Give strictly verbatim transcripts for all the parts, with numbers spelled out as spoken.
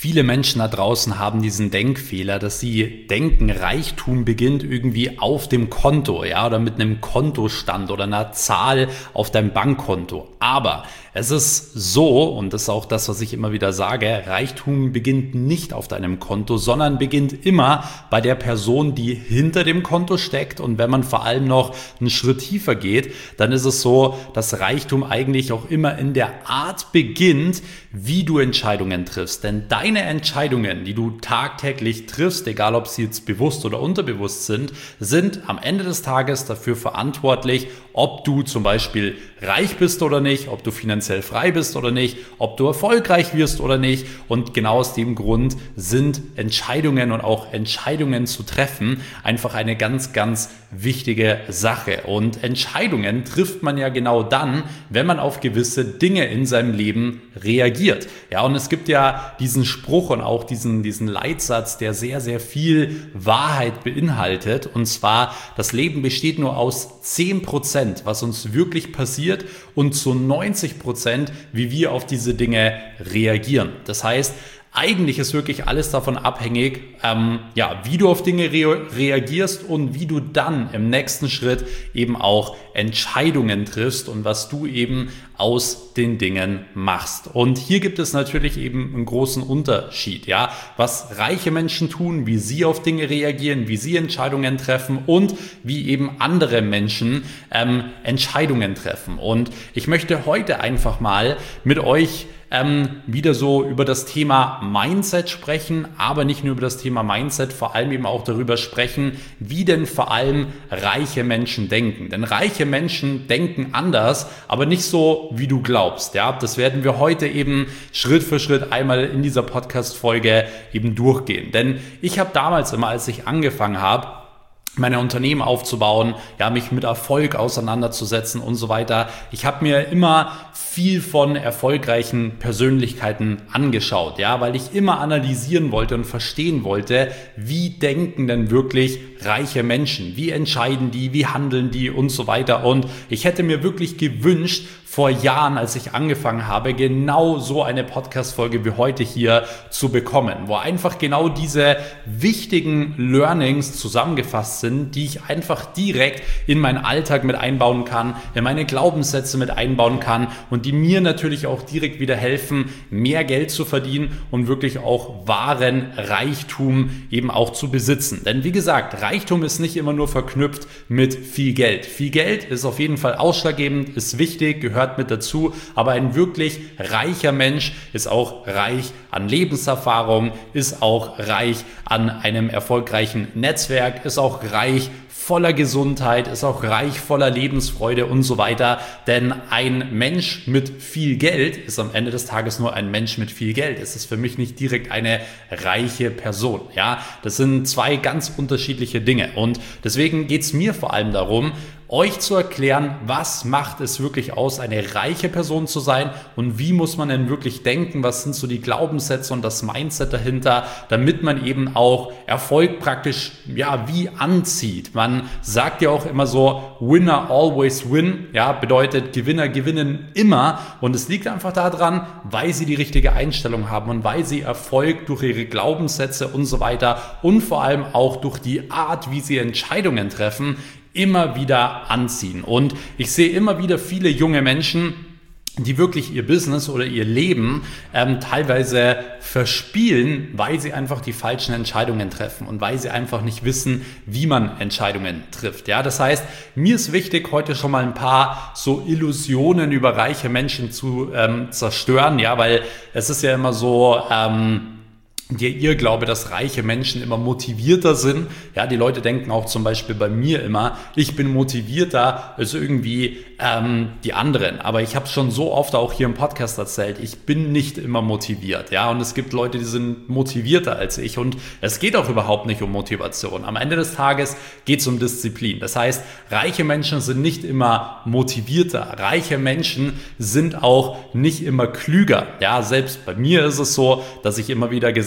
Viele Menschen da draußen haben diesen Denkfehler, dass sie denken, Reichtum beginnt irgendwie auf dem Konto, ja, oder mit einem Kontostand oder einer Zahl auf deinem Bankkonto. Aber es ist so, und das ist auch das, was ich immer wieder sage, Reichtum beginnt nicht auf deinem Konto, sondern beginnt immer bei der Person, die hinter dem Konto steckt. Und wenn man vor allem noch einen Schritt tiefer geht, dann ist es so, dass Reichtum eigentlich auch immer in der Art beginnt, wie du Entscheidungen triffst. Denn deine Entscheidungen, die du tagtäglich triffst, egal ob sie jetzt bewusst oder unterbewusst sind, sind am Ende des Tages dafür verantwortlich, ob du zum Beispiel reich bist oder nicht, ob du finanziell frei bist oder nicht, ob du erfolgreich wirst oder nicht. Und genau aus dem Grund sind Entscheidungen und auch Entscheidungen zu treffen einfach eine ganz, ganz wichtige Sache. Und Entscheidungen trifft man ja genau dann, wenn man auf gewisse Dinge in seinem Leben reagiert. Ja, und es gibt ja diesen Spruch und auch diesen, diesen Leitsatz, der sehr, sehr viel Wahrheit beinhaltet. Und zwar, das Leben besteht nur aus zehn Prozent, was uns wirklich passiert, und zu neunzig Prozent, wie wir auf diese Dinge reagieren. Das heißt, eigentlich ist wirklich alles davon abhängig, ähm, ja, wie du auf Dinge re- reagierst und wie du dann im nächsten Schritt eben auch Entscheidungen triffst und was du eben aus den Dingen machst. Und hier gibt es natürlich eben einen großen Unterschied, ja, was reiche Menschen tun, wie sie auf Dinge reagieren, wie sie Entscheidungen treffen und wie eben andere Menschen ähm, Entscheidungen treffen. Und ich möchte heute einfach mal mit euch Ähm, wieder so über das Thema Mindset sprechen, aber nicht nur über das Thema Mindset, vor allem eben auch darüber sprechen, wie denn vor allem reiche Menschen denken. Denn reiche Menschen denken anders, aber nicht so, wie du glaubst. Ja, das werden wir heute eben Schritt für Schritt einmal in dieser Podcast-Folge eben durchgehen. Denn ich habe damals immer, als ich angefangen habe, meine Unternehmen aufzubauen, ja, mich mit Erfolg auseinanderzusetzen und so weiter. Ich habe mir immer viel von erfolgreichen Persönlichkeiten angeschaut, ja, weil ich immer analysieren wollte und verstehen wollte, wie denken denn wirklich reiche Menschen, wie entscheiden die, wie handeln die und so weiter. Und ich hätte mir wirklich gewünscht, vor Jahren, als ich angefangen habe, genau so eine Podcast-Folge wie heute hier zu bekommen, wo einfach genau diese wichtigen Learnings zusammengefasst sind, die ich einfach direkt in meinen Alltag mit einbauen kann, in meine Glaubenssätze mit einbauen kann und die mir natürlich auch direkt wieder helfen, mehr Geld zu verdienen und wirklich auch wahren Reichtum eben auch zu besitzen. Denn wie gesagt, Reichtum ist nicht immer nur verknüpft mit viel Geld. Viel Geld ist auf jeden Fall ausschlaggebend, ist wichtig, gehört mit dazu, aber ein wirklich reicher Mensch ist auch reich an Lebenserfahrung, ist auch reich an einem erfolgreichen Netzwerk, ist auch reich voller Gesundheit, ist auch reich voller Lebensfreude und so weiter. Denn ein Mensch mit viel Geld ist am Ende des Tages nur ein Mensch mit viel Geld. Es ist für mich nicht direkt eine reiche Person. Ja, das sind zwei ganz unterschiedliche Dinge. Und deswegen geht es mir vor allem darum, euch zu erklären, was macht es wirklich aus, eine reiche Person zu sein und wie muss man denn wirklich denken, was sind so die Glaubenssätze und das Mindset dahinter, damit man eben auch Erfolg praktisch, ja, wie anzieht. Man sagt ja auch immer so, Winner always win, ja, bedeutet Gewinner gewinnen immer, und es liegt einfach daran, weil sie die richtige Einstellung haben und weil sie Erfolg durch ihre Glaubenssätze und so weiter und vor allem auch durch die Art, wie sie Entscheidungen treffen, immer wieder anziehen. Und ich sehe immer wieder viele junge Menschen, die wirklich ihr Business oder ihr Leben ähm, teilweise verspielen, weil sie einfach die falschen Entscheidungen treffen und weil sie einfach nicht wissen, wie man Entscheidungen trifft. Ja, das heißt, mir ist wichtig, heute schon mal ein paar so Illusionen über reiche Menschen zu ähm, zerstören, ja, weil es ist ja immer so, ähm, der Irrglaube, dass reiche Menschen immer motivierter sind. Ja, die Leute denken auch zum Beispiel bei mir immer, ich bin motivierter als irgendwie ähm, die anderen. Aber ich habe es schon so oft auch hier im Podcast erzählt, ich bin nicht immer motiviert. Ja, und es gibt Leute, die sind motivierter als ich, und es geht auch überhaupt nicht um Motivation. Am Ende des Tages geht es um Disziplin. Das heißt, reiche Menschen sind nicht immer motivierter. Reiche Menschen sind auch nicht immer klüger. Ja, selbst bei mir ist es so, dass ich immer wieder gesagt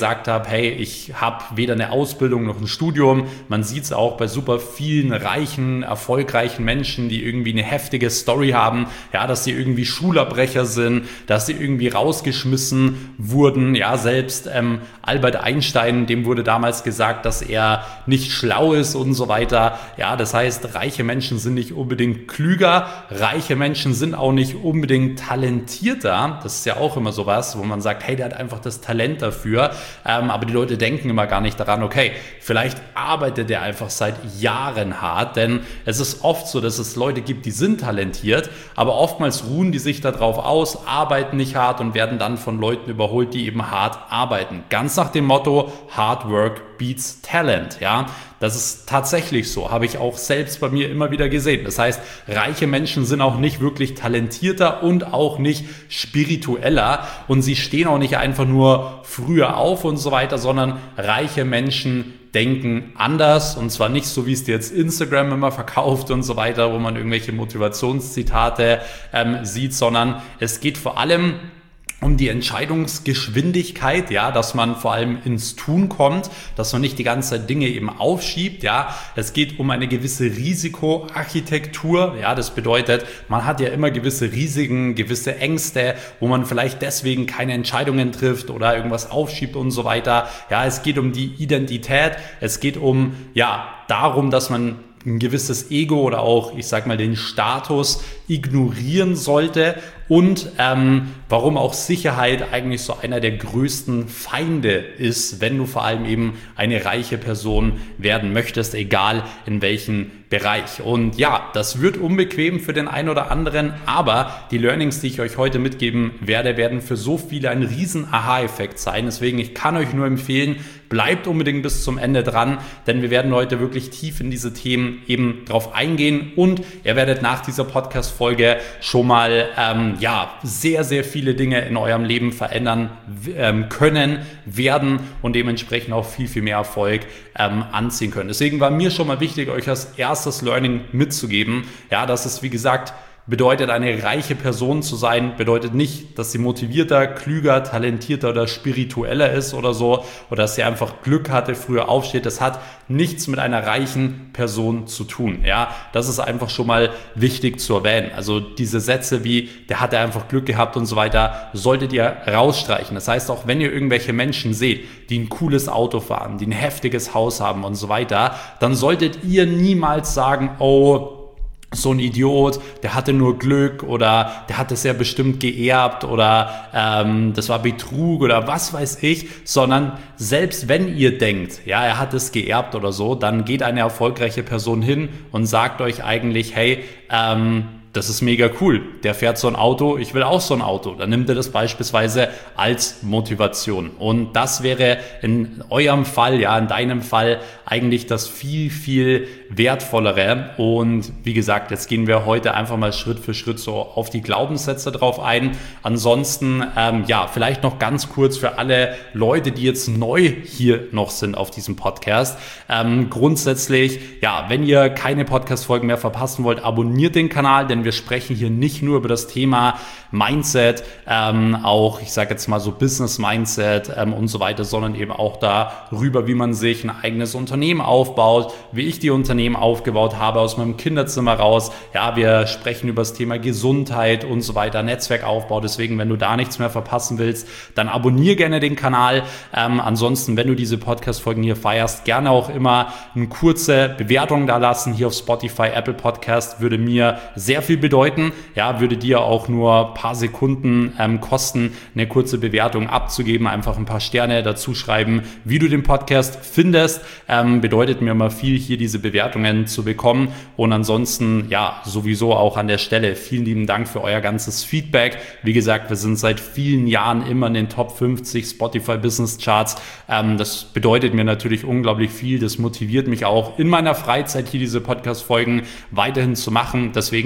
gesagt habe, hey, ich habe weder eine Ausbildung noch ein Studium. Man sieht es auch bei super vielen reichen, erfolgreichen Menschen, die irgendwie eine heftige Story haben, ja, dass sie irgendwie Schulabbrecher sind, dass sie irgendwie rausgeschmissen wurden. Ja, selbst ähm, Albert Einstein, dem wurde damals gesagt, dass er nicht schlau ist und so weiter. Ja, das heißt, reiche Menschen sind nicht unbedingt klüger, reiche Menschen sind auch nicht unbedingt talentierter. Das ist ja auch immer sowas, wo man sagt, hey, der hat einfach das Talent dafür. Ähm, aber die Leute denken immer gar nicht daran, okay, vielleicht arbeitet der einfach seit Jahren hart, denn es ist oft so, dass es Leute gibt, die sind talentiert, aber oftmals ruhen die sich darauf aus, arbeiten nicht hart und werden dann von Leuten überholt, die eben hart arbeiten. Ganz nach dem Motto, Hard Work beats Talent, ja. Das ist tatsächlich so, habe ich auch selbst bei mir immer wieder gesehen. Das heißt, reiche Menschen sind auch nicht wirklich talentierter und auch nicht spiritueller und sie stehen auch nicht einfach nur früher auf und so weiter, sondern reiche Menschen denken anders und zwar nicht so, wie es dir jetzt Instagram immer verkauft und so weiter, wo man irgendwelche Motivationszitate ähm, sieht, sondern es geht vor allem um die Entscheidungsgeschwindigkeit, ja, dass man vor allem ins Tun kommt, dass man nicht die ganze Zeit Dinge eben aufschiebt, ja. Es geht um eine gewisse Risikoarchitektur, ja, das bedeutet, man hat ja immer gewisse Risiken, gewisse Ängste, wo man vielleicht deswegen keine Entscheidungen trifft oder irgendwas aufschiebt und so weiter. Ja, es geht um die Identität, es geht um, ja, darum, dass man ein gewisses Ego oder auch, ich sag mal, den Status ignorieren sollte und ähm, warum auch Sicherheit eigentlich so einer der größten Feinde ist, wenn du vor allem eben eine reiche Person werden möchtest, egal in welchem Bereich. Und ja, das wird unbequem für den einen oder anderen, aber die Learnings, die ich euch heute mitgeben werde, werden für so viele ein riesen Aha-Effekt sein. Deswegen, ich kann euch nur empfehlen, bleibt unbedingt bis zum Ende dran, denn wir werden heute wirklich tief in diese Themen eben drauf eingehen und ihr werdet nach dieser Podcast-Folge schon mal ähm, ja, sehr, sehr viele Dinge in eurem Leben verändern ähm, können, werden und dementsprechend auch viel, viel mehr Erfolg ähm, anziehen können. Deswegen war mir schon mal wichtig, euch als erstes Learning mitzugeben, ja, dass es, wie gesagt, bedeutet, eine reiche Person zu sein, bedeutet nicht, dass sie motivierter, klüger, talentierter oder spiritueller ist oder so, oder dass sie einfach Glück hatte, früher aufsteht. Das hat nichts mit einer reichen Person zu tun. Ja, das ist einfach schon mal wichtig zu erwähnen. Also diese Sätze wie, der hatte einfach Glück gehabt und so weiter, solltet ihr rausstreichen. Das heißt, auch wenn ihr irgendwelche Menschen seht, die ein cooles Auto fahren, die ein heftiges Haus haben und so weiter, dann solltet ihr niemals sagen, oh, so ein Idiot, der hatte nur Glück oder der hat es ja bestimmt geerbt oder ähm, das war Betrug oder was weiß ich, sondern selbst wenn ihr denkt, ja, er hat es geerbt oder so, dann geht eine erfolgreiche Person hin und sagt euch eigentlich, hey, ähm, das ist mega cool, der fährt so ein Auto, ich will auch so ein Auto. Dann nimmt er das beispielsweise als Motivation. Und das wäre in eurem Fall, ja, in deinem Fall eigentlich das viel, viel wertvollere. Und wie gesagt, jetzt gehen wir heute einfach mal Schritt für Schritt so auf die Glaubenssätze drauf ein. Ansonsten, ähm, ja, vielleicht noch ganz kurz für alle Leute, die jetzt neu hier noch sind auf diesem Podcast. Ähm, grundsätzlich, ja, wenn ihr keine Podcast-Folgen mehr verpassen wollt, abonniert den Kanal, denn wir sprechen hier nicht nur über das Thema Mindset, ähm, auch, ich sage jetzt mal so Business-Mindset ähm, und so weiter, sondern eben auch darüber, wie man sich ein eigenes Unternehmen aufbaut, wie ich die Unternehmen aufgebaut habe aus meinem Kinderzimmer raus. Ja, wir sprechen über das Thema Gesundheit und so weiter, Netzwerkaufbau. Deswegen, wenn du da nichts mehr verpassen willst, dann abonniere gerne den Kanal. Ähm, ansonsten, wenn du diese Podcast-Folgen hier feierst, gerne auch immer eine kurze Bewertung da lassen. Hier auf Spotify, Apple Podcast würde mir sehr viel bedeuten. Ja, würde dir auch nur ein paar Sekunden ähm, kosten, eine kurze Bewertung abzugeben, einfach ein paar Sterne dazu schreiben, wie du den Podcast findest. Ähm, bedeutet mir immer viel, hier diese Bewertungen zu bekommen. Und ansonsten, ja, sowieso auch an der Stelle vielen lieben Dank für euer ganzes Feedback. Wie gesagt, wir sind seit vielen Jahren immer in den Top fünfzig Spotify Business Charts. Ähm, das bedeutet mir natürlich unglaublich viel. Das motiviert mich auch in meiner Freizeit hier diese Podcast-Folgen weiterhin zu machen. Deswegen,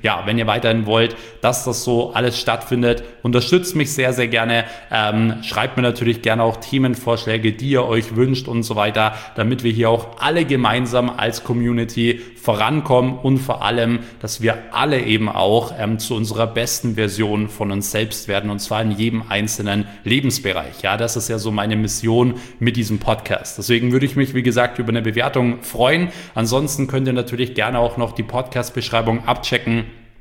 ja, wenn ihr weiterhin wollt, dass das so alles stattfindet, unterstützt mich sehr, sehr gerne. Ähm, schreibt mir natürlich gerne auch Themenvorschläge, die ihr euch wünscht und so weiter, damit wir hier auch alle gemeinsam als Community vorankommen und vor allem, dass wir alle eben auch ähm, zu unserer besten Version von uns selbst werden, und zwar in jedem einzelnen Lebensbereich. Ja, das ist ja so meine Mission mit diesem Podcast. Deswegen würde ich mich, wie gesagt, über eine Bewertung freuen. Ansonsten könnt ihr natürlich gerne auch noch die Podcast-Beschreibung abchecken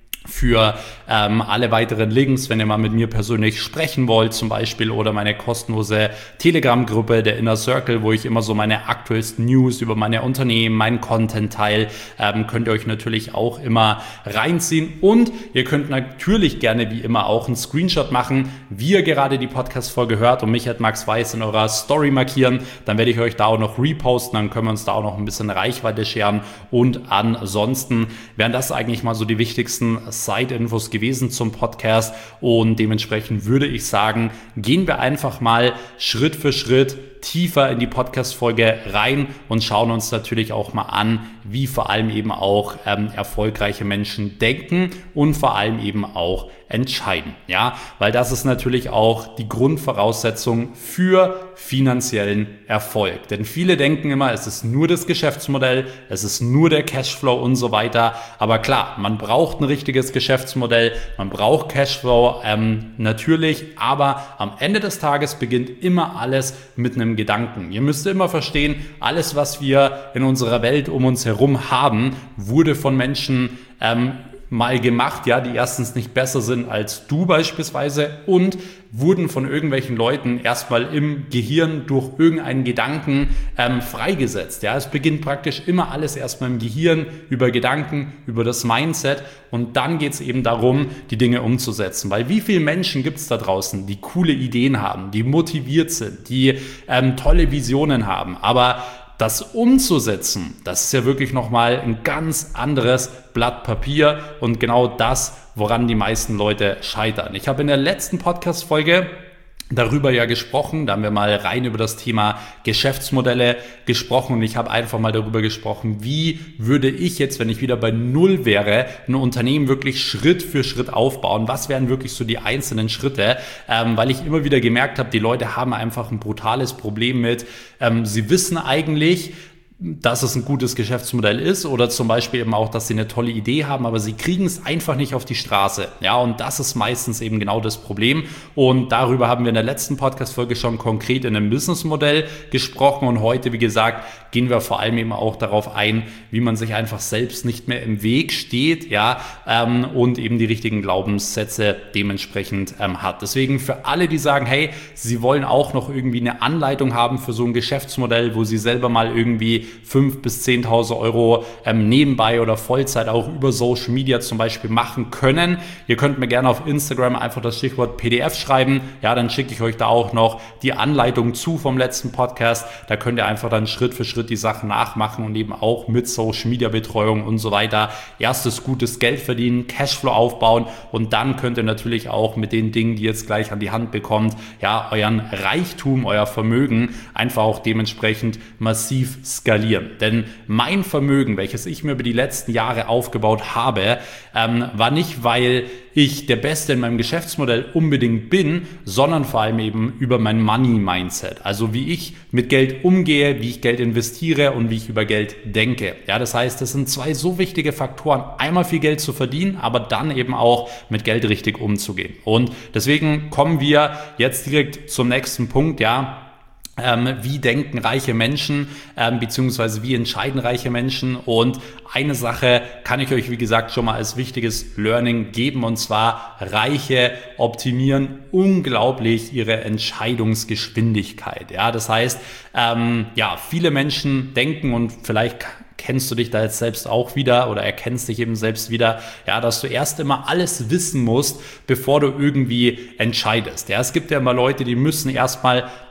für ähm, alle weiteren Links, wenn ihr mal mit mir persönlich sprechen wollt zum Beispiel, oder meine kostenlose Telegram-Gruppe, der Inner Circle, wo ich immer so meine aktuellsten News über meine Unternehmen, meinen Content teile, ähm, könnt ihr euch natürlich auch immer reinziehen, und ihr könnt natürlich gerne wie immer auch einen Screenshot machen, wie ihr gerade die Podcast-Folge hört, und mich at Max Weiß in eurer Story markieren, dann werde ich euch da auch noch reposten, dann können wir uns da auch noch ein bisschen Reichweite scheren, und ansonsten wären das eigentlich mal so die wichtigsten Side-Infos gewesen zum Podcast, und dementsprechend würde ich sagen, gehen wir einfach mal Schritt für Schritt tiefer in die Podcast-Folge rein und schauen uns natürlich auch mal an, wie vor allem eben auch ähm, erfolgreiche Menschen denken und vor allem eben auch entscheiden. Ja, weil das ist natürlich auch die Grundvoraussetzung für finanziellen Erfolg. Denn viele denken immer, es ist nur das Geschäftsmodell, es ist nur der Cashflow und so weiter. Aber klar, man braucht ein richtiges Geschäftsmodell, man braucht Cashflow ähm, natürlich, aber am Ende des Tages beginnt immer alles mit einem Gedanken. Ihr müsst immer verstehen, alles, was wir in unserer Welt um uns herum haben, wurde von Menschen ähm, mal gemacht, ja, die erstens nicht besser sind als du beispielsweise und wurden von irgendwelchen Leuten erstmal im Gehirn durch irgendeinen Gedanken ähm, freigesetzt. Ja, es beginnt praktisch immer alles erstmal im Gehirn, über Gedanken, über das Mindset, und dann geht es eben darum, die Dinge umzusetzen. Weil wie viele Menschen gibt es da draußen, die coole Ideen haben, die motiviert sind, die ähm, tolle Visionen haben, aber das umzusetzen, das ist ja wirklich nochmal ein ganz anderes Blatt Papier, und genau das, woran die meisten Leute scheitern. Ich habe in der letzten Podcast-Folge darüber ja gesprochen, da haben wir mal rein über das Thema Geschäftsmodelle gesprochen, und ich habe einfach mal darüber gesprochen, wie würde ich jetzt, wenn ich wieder bei Null wäre, ein Unternehmen wirklich Schritt für Schritt aufbauen, was wären wirklich so die einzelnen Schritte, ähm, weil ich immer wieder gemerkt habe, die Leute haben einfach ein brutales Problem mit, ähm, sie wissen eigentlich, dass es ein gutes Geschäftsmodell ist, oder zum Beispiel eben auch, dass sie eine tolle Idee haben, aber sie kriegen es einfach nicht auf die Straße. Ja, und das ist meistens eben genau das Problem, und darüber haben wir in der letzten Podcast-Folge schon konkret in einem Businessmodell gesprochen, und heute, wie gesagt, gehen wir vor allem eben auch darauf ein, wie man sich einfach selbst nicht mehr im Weg steht, ja, ähm, und eben die richtigen Glaubenssätze dementsprechend ähm, hat. Deswegen für alle, die sagen, hey, sie wollen auch noch irgendwie eine Anleitung haben für so ein Geschäftsmodell, wo sie selber mal irgendwie fünftausend bis zehntausend Euro ähm, nebenbei oder Vollzeit auch über Social Media zum Beispiel machen können. Ihr könnt mir gerne auf Instagram einfach das Stichwort P D F schreiben. Ja, dann schicke ich euch da auch noch die Anleitung zu vom letzten Podcast. Da könnt ihr einfach dann Schritt für Schritt die Sachen nachmachen und eben auch mit Social Media Betreuung und so weiter erstes gutes Geld verdienen, Cashflow aufbauen, und dann könnt ihr natürlich auch mit den Dingen, die ihr jetzt gleich an die Hand bekommt, ja, euren Reichtum, euer Vermögen einfach auch dementsprechend massiv skalieren. Denn mein Vermögen, welches ich mir über die letzten Jahre aufgebaut habe, ähm, war nicht, weil ich der Beste in meinem Geschäftsmodell unbedingt bin, sondern vor allem eben über mein Money-Mindset. Also wie ich mit Geld umgehe, wie ich Geld investiere und wie ich über Geld denke. Ja, das heißt, das sind zwei so wichtige Faktoren. Einmal viel Geld zu verdienen, aber dann eben auch mit Geld richtig umzugehen. Und deswegen kommen wir jetzt direkt zum nächsten Punkt, ja. Ähm, wie denken reiche Menschen, ähm, beziehungsweise wie entscheiden reiche Menschen? Und eine Sache kann ich euch, wie gesagt, schon mal als wichtiges Learning geben, und zwar: Reiche optimieren unglaublich ihre Entscheidungsgeschwindigkeit. Ja, das heißt, ähm, ja, viele Menschen denken, und vielleicht kennst du dich da jetzt selbst auch wieder oder erkennst dich eben selbst wieder, ja, dass du erst immer alles wissen musst, bevor du irgendwie entscheidest. Ja, es gibt ja immer Leute, die müssen erstmal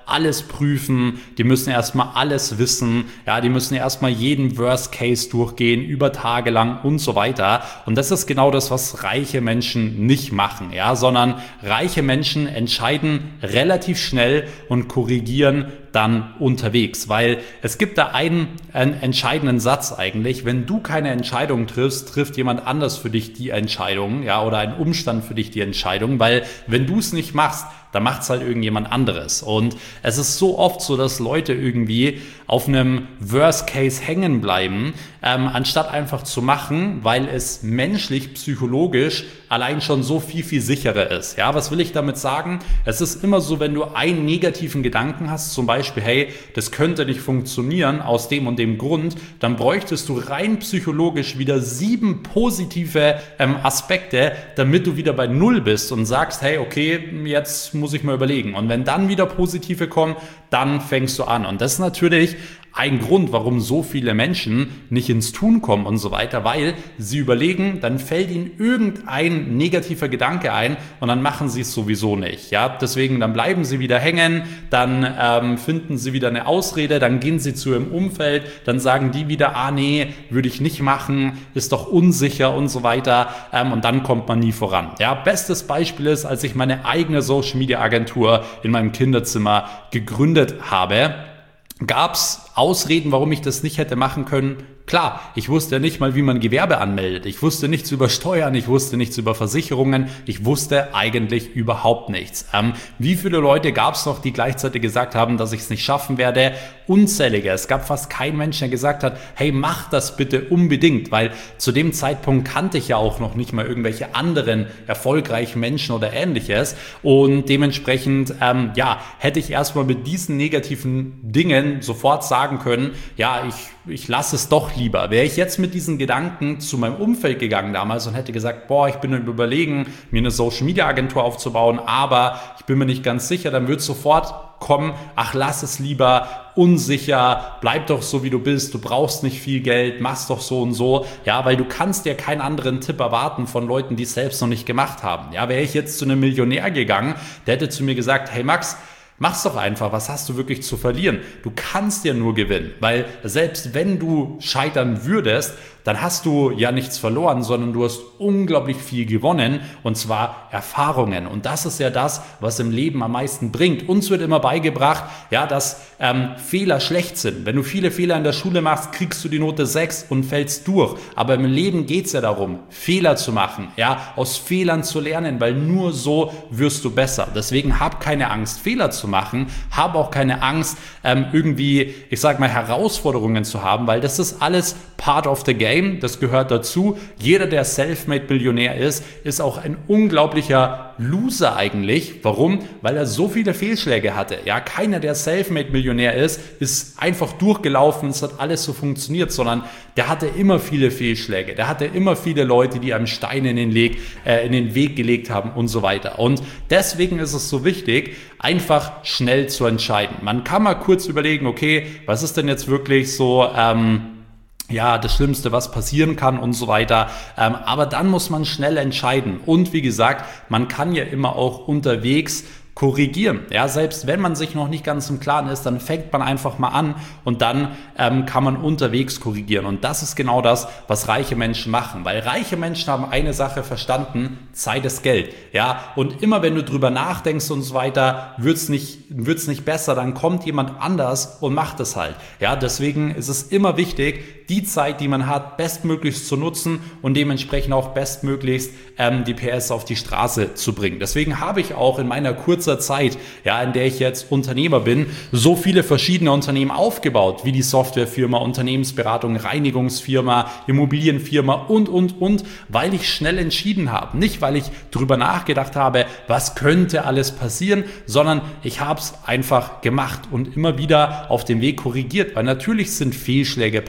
alles prüfen, die müssen erstmal alles wissen, ja, die müssen erstmal jeden Worst Case durchgehen, über Tage lang und so weiter. Und das ist genau das, was reiche Menschen nicht machen, ja, sondern reiche Menschen entscheiden relativ schnell und korrigieren dann unterwegs, weil es gibt da einen, einen entscheidenden Satz eigentlich: Wenn du keine Entscheidung triffst, trifft jemand anders für dich die Entscheidung, ja, oder ein Umstand für dich die Entscheidung, weil wenn du es nicht machst, dann macht es halt irgendjemand anderes. Und es ist so oft so, dass Leute irgendwie auf einem Worst Case hängen bleiben, ähm, anstatt einfach zu machen, weil es menschlich, psychologisch allein schon so viel, viel sicherer ist. Ja, was will ich damit sagen? Es ist immer so, wenn du einen negativen Gedanken hast, zum Beispiel, hey, das könnte nicht funktionieren aus dem und dem Grund, dann bräuchtest du rein psychologisch wieder sieben positive ähm, Aspekte, damit du wieder bei Null bist und sagst, hey, okay, jetzt muss ich mal überlegen. Und wenn dann wieder positive kommen, dann fängst du an. Und das ist natürlich ein Grund, warum so viele Menschen nicht ins Tun kommen und so weiter, weil sie überlegen, dann fällt ihnen irgendein negativer Gedanke ein und dann machen sie es sowieso nicht. Ja, deswegen, dann bleiben sie wieder hängen, dann ähm, finden sie wieder eine Ausrede, dann gehen sie zu ihrem Umfeld, dann sagen die wieder, ah nee, würde ich nicht machen, ist doch unsicher und so weiter, ähm, und dann kommt man nie voran. Ja, bestes Beispiel ist, als ich meine eigene Social Media Agentur in meinem Kinderzimmer gegründet habe, gab es Ausreden, warum ich das nicht hätte machen können. Klar, ich wusste ja nicht mal, wie man Gewerbe anmeldet. Ich wusste nichts über Steuern, ich wusste nichts über Versicherungen, ich wusste eigentlich überhaupt nichts. Ähm, wie viele Leute gab es noch, die gleichzeitig gesagt haben, dass ich es nicht schaffen werde? Unzählige. Es gab fast keinen Menschen, der gesagt hat, hey, mach das bitte unbedingt, weil zu dem Zeitpunkt kannte ich ja auch noch nicht mal irgendwelche anderen erfolgreichen Menschen oder ähnliches, und dementsprechend, ähm, ja, hätte ich erstmal mit diesen negativen Dingen sofort sagen können, ja, ich ich lasse es doch lieber. Wäre ich jetzt mit diesen Gedanken zu meinem Umfeld gegangen damals und hätte gesagt, boah, ich bin im Überlegen, mir eine Social Media Agentur aufzubauen, aber ich bin mir nicht ganz sicher, dann wird sofort kommen, ach, lass es lieber, unsicher, bleib doch so, wie du bist, du brauchst nicht viel Geld, mach's doch so und so, ja, weil du kannst dir keinen anderen Tipp erwarten von Leuten, die es selbst noch nicht gemacht haben. Ja, wäre ich jetzt zu einem Millionär gegangen, der hätte zu mir gesagt, hey Max, mach's doch einfach, was hast du wirklich zu verlieren? Du kannst ja nur gewinnen, weil selbst wenn du scheitern würdest, dann hast du ja nichts verloren, sondern du hast unglaublich viel gewonnen, und zwar Erfahrungen. Und das ist ja das, was im Leben am meisten bringt. Uns wird immer beigebracht, ja, dass ähm, Fehler schlecht sind. Wenn du viele Fehler in der Schule machst, kriegst du die Note sechs und fällst durch. Aber im Leben geht's ja darum, Fehler zu machen, ja, aus Fehlern zu lernen, weil nur so wirst du besser. Deswegen hab keine Angst, Fehler zu machen. Hab auch keine Angst, ähm, irgendwie, ich sag mal, Herausforderungen zu haben, weil das ist alles part of the game. Das gehört dazu. Jeder, der Selfmade-Millionär ist, ist auch ein unglaublicher Loser eigentlich. Warum? Weil er so viele Fehlschläge hatte. Ja, keiner, der Selfmade-Millionär ist, ist einfach durchgelaufen, es hat alles so funktioniert, sondern der hatte immer viele Fehlschläge. Der hatte immer viele Leute, die einem Steine in den Weg, äh, in den Weg gelegt haben und so weiter. Und deswegen ist es so wichtig, einfach schnell zu entscheiden. Man kann mal kurz überlegen, okay, was ist denn jetzt wirklich so, ähm, ja, das Schlimmste, was passieren kann und so weiter. Ähm, aber dann muss man schnell entscheiden. Und wie gesagt, man kann ja immer auch unterwegs korrigieren. Ja, selbst wenn man sich noch nicht ganz im Klaren ist, dann fängt man einfach mal an und dann ähm, kann man unterwegs korrigieren. Und das ist genau das, was reiche Menschen machen. Weil reiche Menschen haben eine Sache verstanden: Zeit ist Geld. Ja, und immer wenn du drüber nachdenkst und so weiter, wird's nicht, wird's nicht besser, dann kommt jemand anders und macht es halt. Ja, deswegen ist es immer wichtig, die Zeit, die man hat, bestmöglichst zu nutzen und dementsprechend auch bestmöglichst ähm, die P S auf die Straße zu bringen. Deswegen habe ich auch in meiner kurzen Zeit, ja, in der ich jetzt Unternehmer bin, so viele verschiedene Unternehmen aufgebaut, wie die Softwarefirma, Unternehmensberatung, Reinigungsfirma, Immobilienfirma und, und, und, weil ich schnell entschieden habe. Nicht, weil ich drüber nachgedacht habe, was könnte alles passieren, sondern ich habe es einfach gemacht und immer wieder auf dem Weg korrigiert, weil natürlich sind Fehlschläge passiert.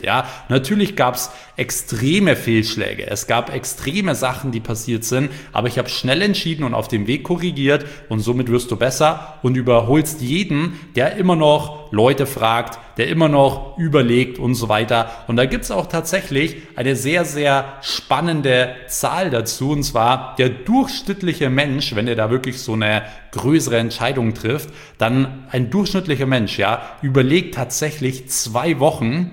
passiert. Ja, natürlich gab es extreme Fehlschläge, es gab extreme Sachen, die passiert sind, aber ich habe schnell entschieden und auf dem Weg korrigiert und somit wirst du besser und überholst jeden, der immer noch Leute fragt, der immer noch überlegt und so weiter. Und da gibt es auch tatsächlich eine sehr, sehr spannende Zahl dazu, und zwar der durchschnittliche Mensch, wenn er da wirklich so eine größere Entscheidung trifft, dann ein durchschnittlicher Mensch, ja, überlegt tatsächlich zwei Wochen,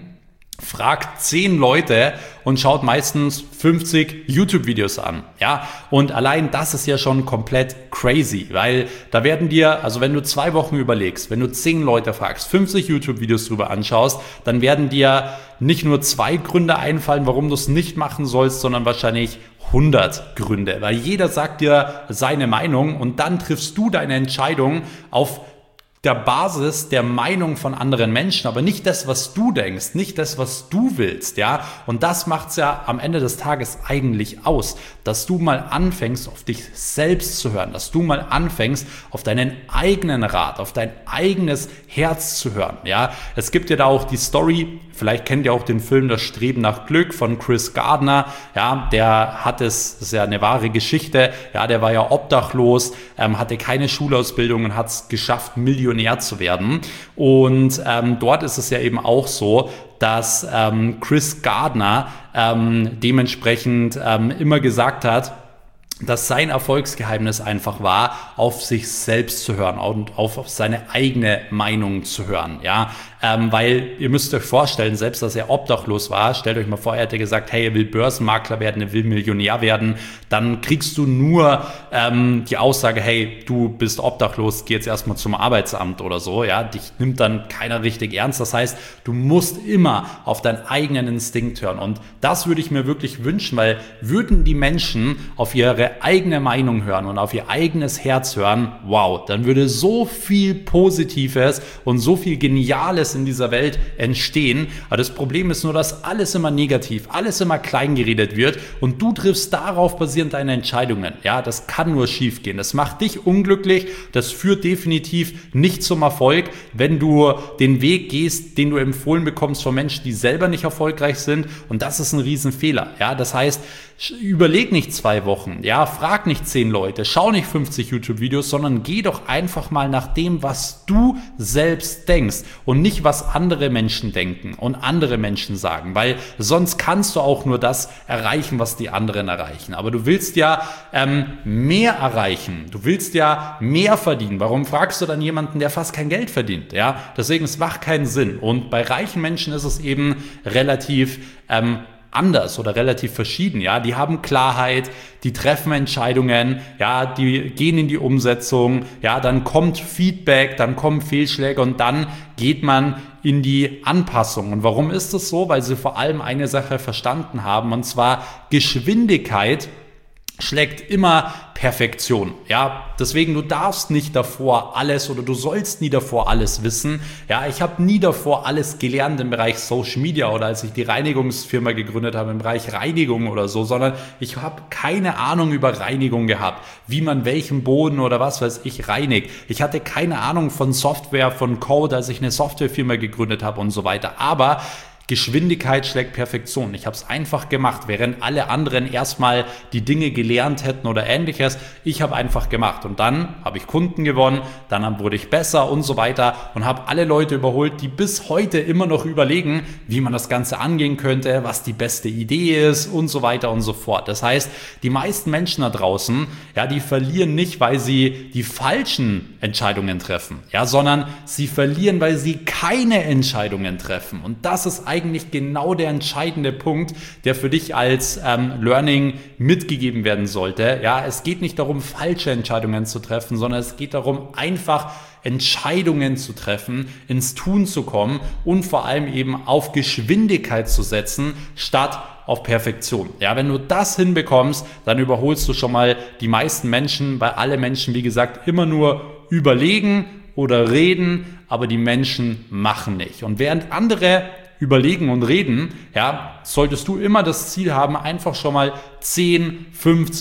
fragt zehn Leute und schaut meistens fünfzig YouTube-Videos an. Ja, und allein das ist ja schon komplett crazy, weil da werden dir, also wenn du zwei Wochen überlegst, wenn du zehn Leute fragst, fünfzig YouTube-Videos drüber anschaust, dann werden dir nicht nur zwei Gründe einfallen, warum du es nicht machen sollst, sondern wahrscheinlich hundert Gründe, weil jeder sagt dir seine Meinung und dann triffst du deine Entscheidung auf der Basis der Meinung von anderen Menschen, aber nicht das, was du denkst, nicht das, was du willst, ja. Und das macht's ja am Ende des Tages eigentlich aus, dass du mal anfängst, auf dich selbst zu hören, dass du mal anfängst, auf deinen eigenen Rat, auf dein eigenes Herz zu hören, ja. Es gibt ja da auch die Story, vielleicht kennt ihr auch den Film Das Streben nach Glück von Chris Gardner, ja, der hat es, das ist ja eine wahre Geschichte, ja, der war ja obdachlos, ähm, hatte keine Schulausbildung und hat es geschafft, Millionär zu werden. Und ähm, dort ist es ja eben auch so, dass ähm, Chris Gardner ähm, dementsprechend ähm, immer gesagt hat, dass sein Erfolgsgeheimnis einfach war, auf sich selbst zu hören und auf, auf seine eigene Meinung zu hören, ja, ähm, weil ihr müsst euch vorstellen, selbst dass er obdachlos war, stellt euch mal vor, er hätte gesagt, hey, er will Börsenmakler werden, er will Millionär werden, dann kriegst du nur ähm, die Aussage, hey, du bist obdachlos, geh jetzt erstmal zum Arbeitsamt oder so, ja, dich nimmt dann keiner richtig ernst, das heißt, du musst immer auf deinen eigenen Instinkt hören und das würde ich mir wirklich wünschen, weil würden die Menschen auf ihre eigene Meinung hören und auf ihr eigenes Herz hören, wow, dann würde so viel Positives und so viel Geniales in dieser Welt entstehen. Aber das Problem ist nur, dass alles immer negativ, alles immer klein geredet wird und du triffst darauf basierend deine Entscheidungen. Ja, das kann nur schief gehen. Das macht dich unglücklich, das führt definitiv nicht zum Erfolg, wenn du den Weg gehst, den du empfohlen bekommst von Menschen, die selber nicht erfolgreich sind und das ist ein Riesenfehler. Ja, das heißt, überleg nicht zwei Wochen, ja, frag nicht zehn Leute, schau nicht fünfzig YouTube-Videos, sondern geh doch einfach mal nach dem, was du selbst denkst und nicht, was andere Menschen denken und andere Menschen sagen, weil sonst kannst du auch nur das erreichen, was die anderen erreichen. Aber du willst ja ähm, mehr erreichen, du willst ja mehr verdienen. Warum fragst du dann jemanden, der fast kein Geld verdient? Ja, deswegen, es macht keinen Sinn. Und bei reichen Menschen ist es eben relativ ähm, anders oder relativ verschieden, ja, die haben Klarheit, die treffen Entscheidungen, ja, die gehen in die Umsetzung, ja, dann kommt Feedback, dann kommen Fehlschläge und dann geht man in die Anpassung. Und warum ist das so? Weil sie vor allem eine Sache verstanden haben, und zwar Geschwindigkeit schlägt immer Perfektion, ja, deswegen du darfst nicht davor alles oder du sollst nie davor alles wissen, ja, ich habe nie davor alles gelernt im Bereich Social Media oder als ich die Reinigungsfirma gegründet habe im Bereich Reinigung oder so, sondern ich habe keine Ahnung über Reinigung gehabt, wie man welchen Boden oder was weiß ich reinigt, ich hatte keine Ahnung von Software, von Code, als ich eine Softwarefirma gegründet habe und so weiter, aber Geschwindigkeit schlägt Perfektion. Ich habe es einfach gemacht, während alle anderen erstmal die Dinge gelernt hätten oder ähnliches. Ich habe einfach gemacht und dann habe ich Kunden gewonnen, dann wurde ich besser und so weiter und habe alle Leute überholt, die bis heute immer noch überlegen, wie man das Ganze angehen könnte, was die beste Idee ist und so weiter und so fort. Das heißt, die meisten Menschen da draußen, ja, die verlieren nicht, weil sie die falschen Entscheidungen treffen, ja, sondern sie verlieren, weil sie keine Entscheidungen treffen. Und das ist eigentlich eigentlich genau der entscheidende Punkt, der für dich als ähm, Learning mitgegeben werden sollte. Ja, es geht nicht darum, falsche Entscheidungen zu treffen, sondern es geht darum, einfach Entscheidungen zu treffen, ins Tun zu kommen und vor allem eben auf Geschwindigkeit zu setzen, statt auf Perfektion. Ja, wenn du das hinbekommst, dann überholst du schon mal die meisten Menschen, weil alle Menschen, wie gesagt, immer nur überlegen oder reden, aber die Menschen machen nicht. Und während andere überlegen und reden, ja, solltest du immer das Ziel haben, einfach schon mal zehn, fünfzig,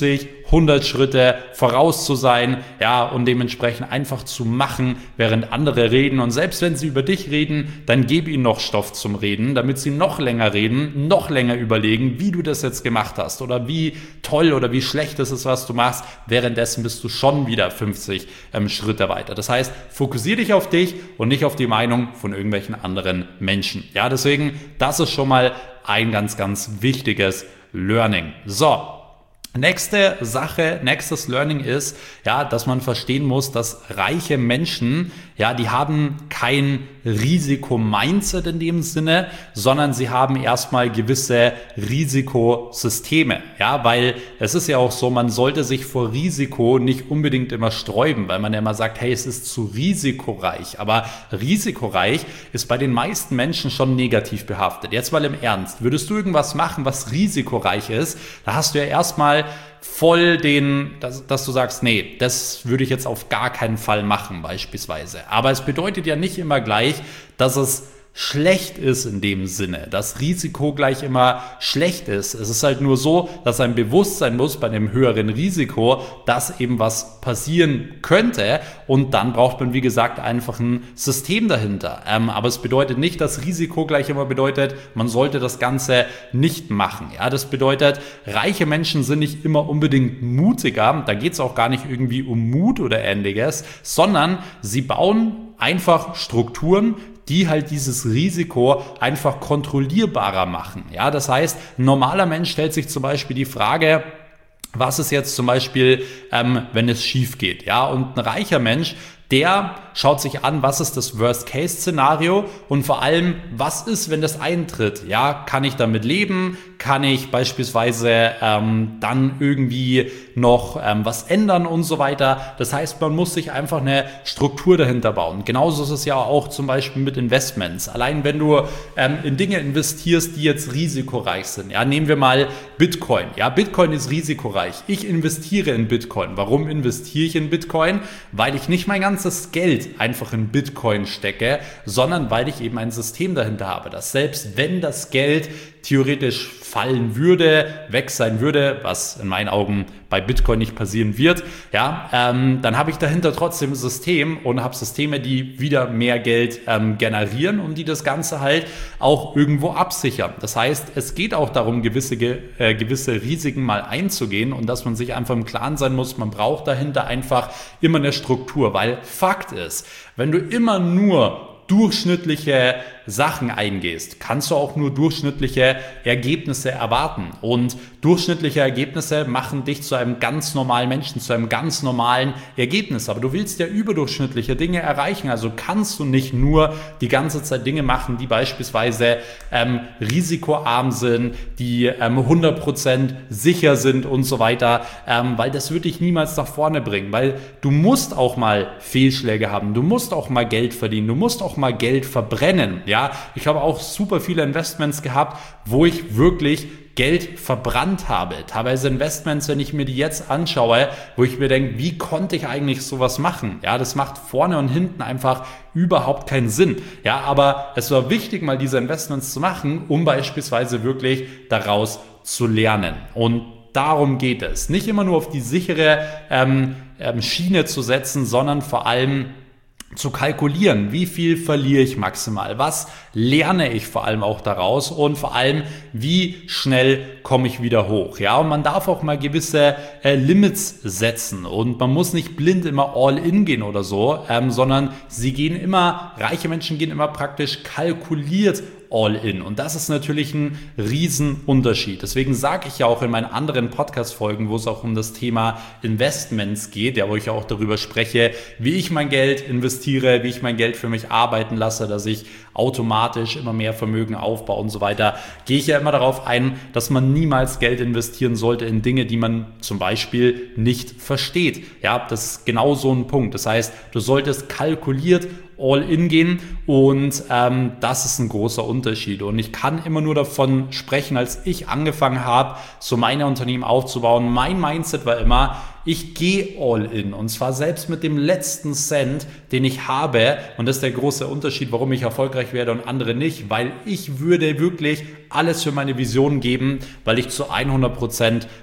hundert Schritte voraus zu sein, ja, und dementsprechend einfach zu machen, während andere reden. Und selbst wenn sie über dich reden, dann gib ihnen noch Stoff zum Reden, damit sie noch länger reden, noch länger überlegen, wie du das jetzt gemacht hast oder wie toll oder wie schlecht es ist, was du machst. Währenddessen bist du schon wieder fünfzig ähm, Schritte weiter. Das heißt, fokussiere dich auf dich und nicht auf die Meinung von irgendwelchen anderen Menschen. Ja, deswegen, das ist schon mal ein ganz, ganz wichtiges Learning. So. Nächste Sache, nächstes Learning ist, ja, dass man verstehen muss, dass reiche Menschen, ja, die haben kein Risiko-Mindset in dem Sinne, sondern sie haben erstmal gewisse Risikosysteme, ja, weil es ist ja auch so, man sollte sich vor Risiko nicht unbedingt immer sträuben, weil man ja immer sagt, hey, es ist zu risikoreich, aber risikoreich ist bei den meisten Menschen schon negativ behaftet. Jetzt mal im Ernst, würdest du irgendwas machen, was risikoreich ist, da hast du ja erstmal voll den, dass, dass du sagst, nee, das würde ich jetzt auf gar keinen Fall machen beispielsweise. Aber es bedeutet ja nicht immer gleich, dass es schlecht ist in dem Sinne, dass Risiko gleich immer schlecht ist. Es ist halt nur so, dass ein Bewusstsein muss bei einem höheren Risiko, dass eben was passieren könnte und dann braucht man, wie gesagt, einfach ein System dahinter. Ähm, aber es bedeutet nicht, dass Risiko gleich immer bedeutet, man sollte das Ganze nicht machen. Ja, das bedeutet, reiche Menschen sind nicht immer unbedingt mutiger, da geht es auch gar nicht irgendwie um Mut oder Ähnliches, sondern sie bauen einfach Strukturen, die halt dieses Risiko einfach kontrollierbarer machen. Ja, das heißt, ein normaler Mensch stellt sich zum Beispiel die Frage, was ist jetzt zum Beispiel, ähm, wenn es schief geht? Ja, und ein reicher Mensch, der schaut sich an, was ist das Worst-Case-Szenario und vor allem, was ist, wenn das eintritt? Ja, kann ich damit leben? Kann ich beispielsweise ähm, dann irgendwie noch ähm, was ändern und so weiter? Das heißt, man muss sich einfach eine Struktur dahinter bauen. Genauso ist es ja auch zum Beispiel mit Investments. Allein wenn du ähm, in Dinge investierst, die jetzt risikoreich sind. Ja, nehmen wir mal Bitcoin. Ja, Bitcoin ist risikoreich. Ich investiere in Bitcoin. Warum investiere ich in Bitcoin? Weil ich nicht mein ganzes Geld einfach in Bitcoin stecke, sondern weil ich eben ein System dahinter habe, dass selbst wenn das Geld theoretisch fallen würde, weg sein würde, was in meinen Augen bei Bitcoin nicht passieren wird, ja, ähm, dann habe ich dahinter trotzdem ein System und habe Systeme, die wieder mehr Geld ähm, generieren und die das Ganze halt auch irgendwo absichern. Das heißt, es geht auch darum, gewisse, äh, gewisse Risiken mal einzugehen und dass man sich einfach im Klaren sein muss, man braucht dahinter einfach immer eine Struktur, weil Fakt ist, wenn du immer nur durchschnittliche Sachen eingehst, kannst du auch nur durchschnittliche Ergebnisse erwarten. Und durchschnittliche Ergebnisse machen dich zu einem ganz normalen Menschen, zu einem ganz normalen Ergebnis. Aber du willst ja überdurchschnittliche Dinge erreichen. Also kannst du nicht nur die ganze Zeit Dinge machen, die beispielsweise ähm, risikoarm sind, die ähm, hundert Prozent sicher sind und so weiter, ähm, weil das wird dich niemals nach vorne bringen. Weil du musst auch mal Fehlschläge haben, du musst auch mal Geld verdienen, du musst auch mal Geld verbrennen. Ja, ich habe auch super viele Investments gehabt, wo ich wirklich Geld verbrannt habe. Teilweise Investments, wenn ich mir die jetzt anschaue, wo ich mir denke, wie konnte ich eigentlich sowas machen? Ja, das macht vorne und hinten einfach überhaupt keinen Sinn. Ja, aber es war wichtig, mal diese Investments zu machen, um beispielsweise wirklich daraus zu lernen. Und darum geht es. Nicht immer nur auf die sichere ähm, ähm, Schiene zu setzen, sondern vor allem zu kalkulieren, wie viel verliere ich maximal, was lerne ich vor allem auch daraus und vor allem, wie schnell komme ich wieder hoch. Ja, und man darf auch mal gewisse äh, Limits setzen und man muss nicht blind immer all in gehen oder so, ähm, sondern sie gehen immer, reiche Menschen gehen immer praktisch kalkuliert all in. Und das ist natürlich ein Riesenunterschied. Deswegen sage ich ja auch in meinen anderen Podcast-Folgen, wo es auch um das Thema Investments geht, ja, wo ich ja auch darüber spreche, wie ich mein Geld investiere, wie ich mein Geld für mich arbeiten lasse, dass ich automatisch immer mehr Vermögen aufbaue und so weiter, gehe ich ja immer darauf ein, dass man niemals Geld investieren sollte in Dinge, die man zum Beispiel nicht versteht. Ja, das ist genau so ein Punkt. Das heißt, du solltest kalkuliert all in gehen und ähm, das ist ein großer Unterschied und ich kann immer nur davon sprechen, als ich angefangen habe, so meine Unternehmen aufzubauen, mein Mindset war immer, ich gehe all in und zwar selbst mit dem letzten Cent, den ich habe und das ist der große Unterschied, warum ich erfolgreich werde und andere nicht, weil ich würde wirklich alles für meine Vision geben, weil ich zu hundert Prozent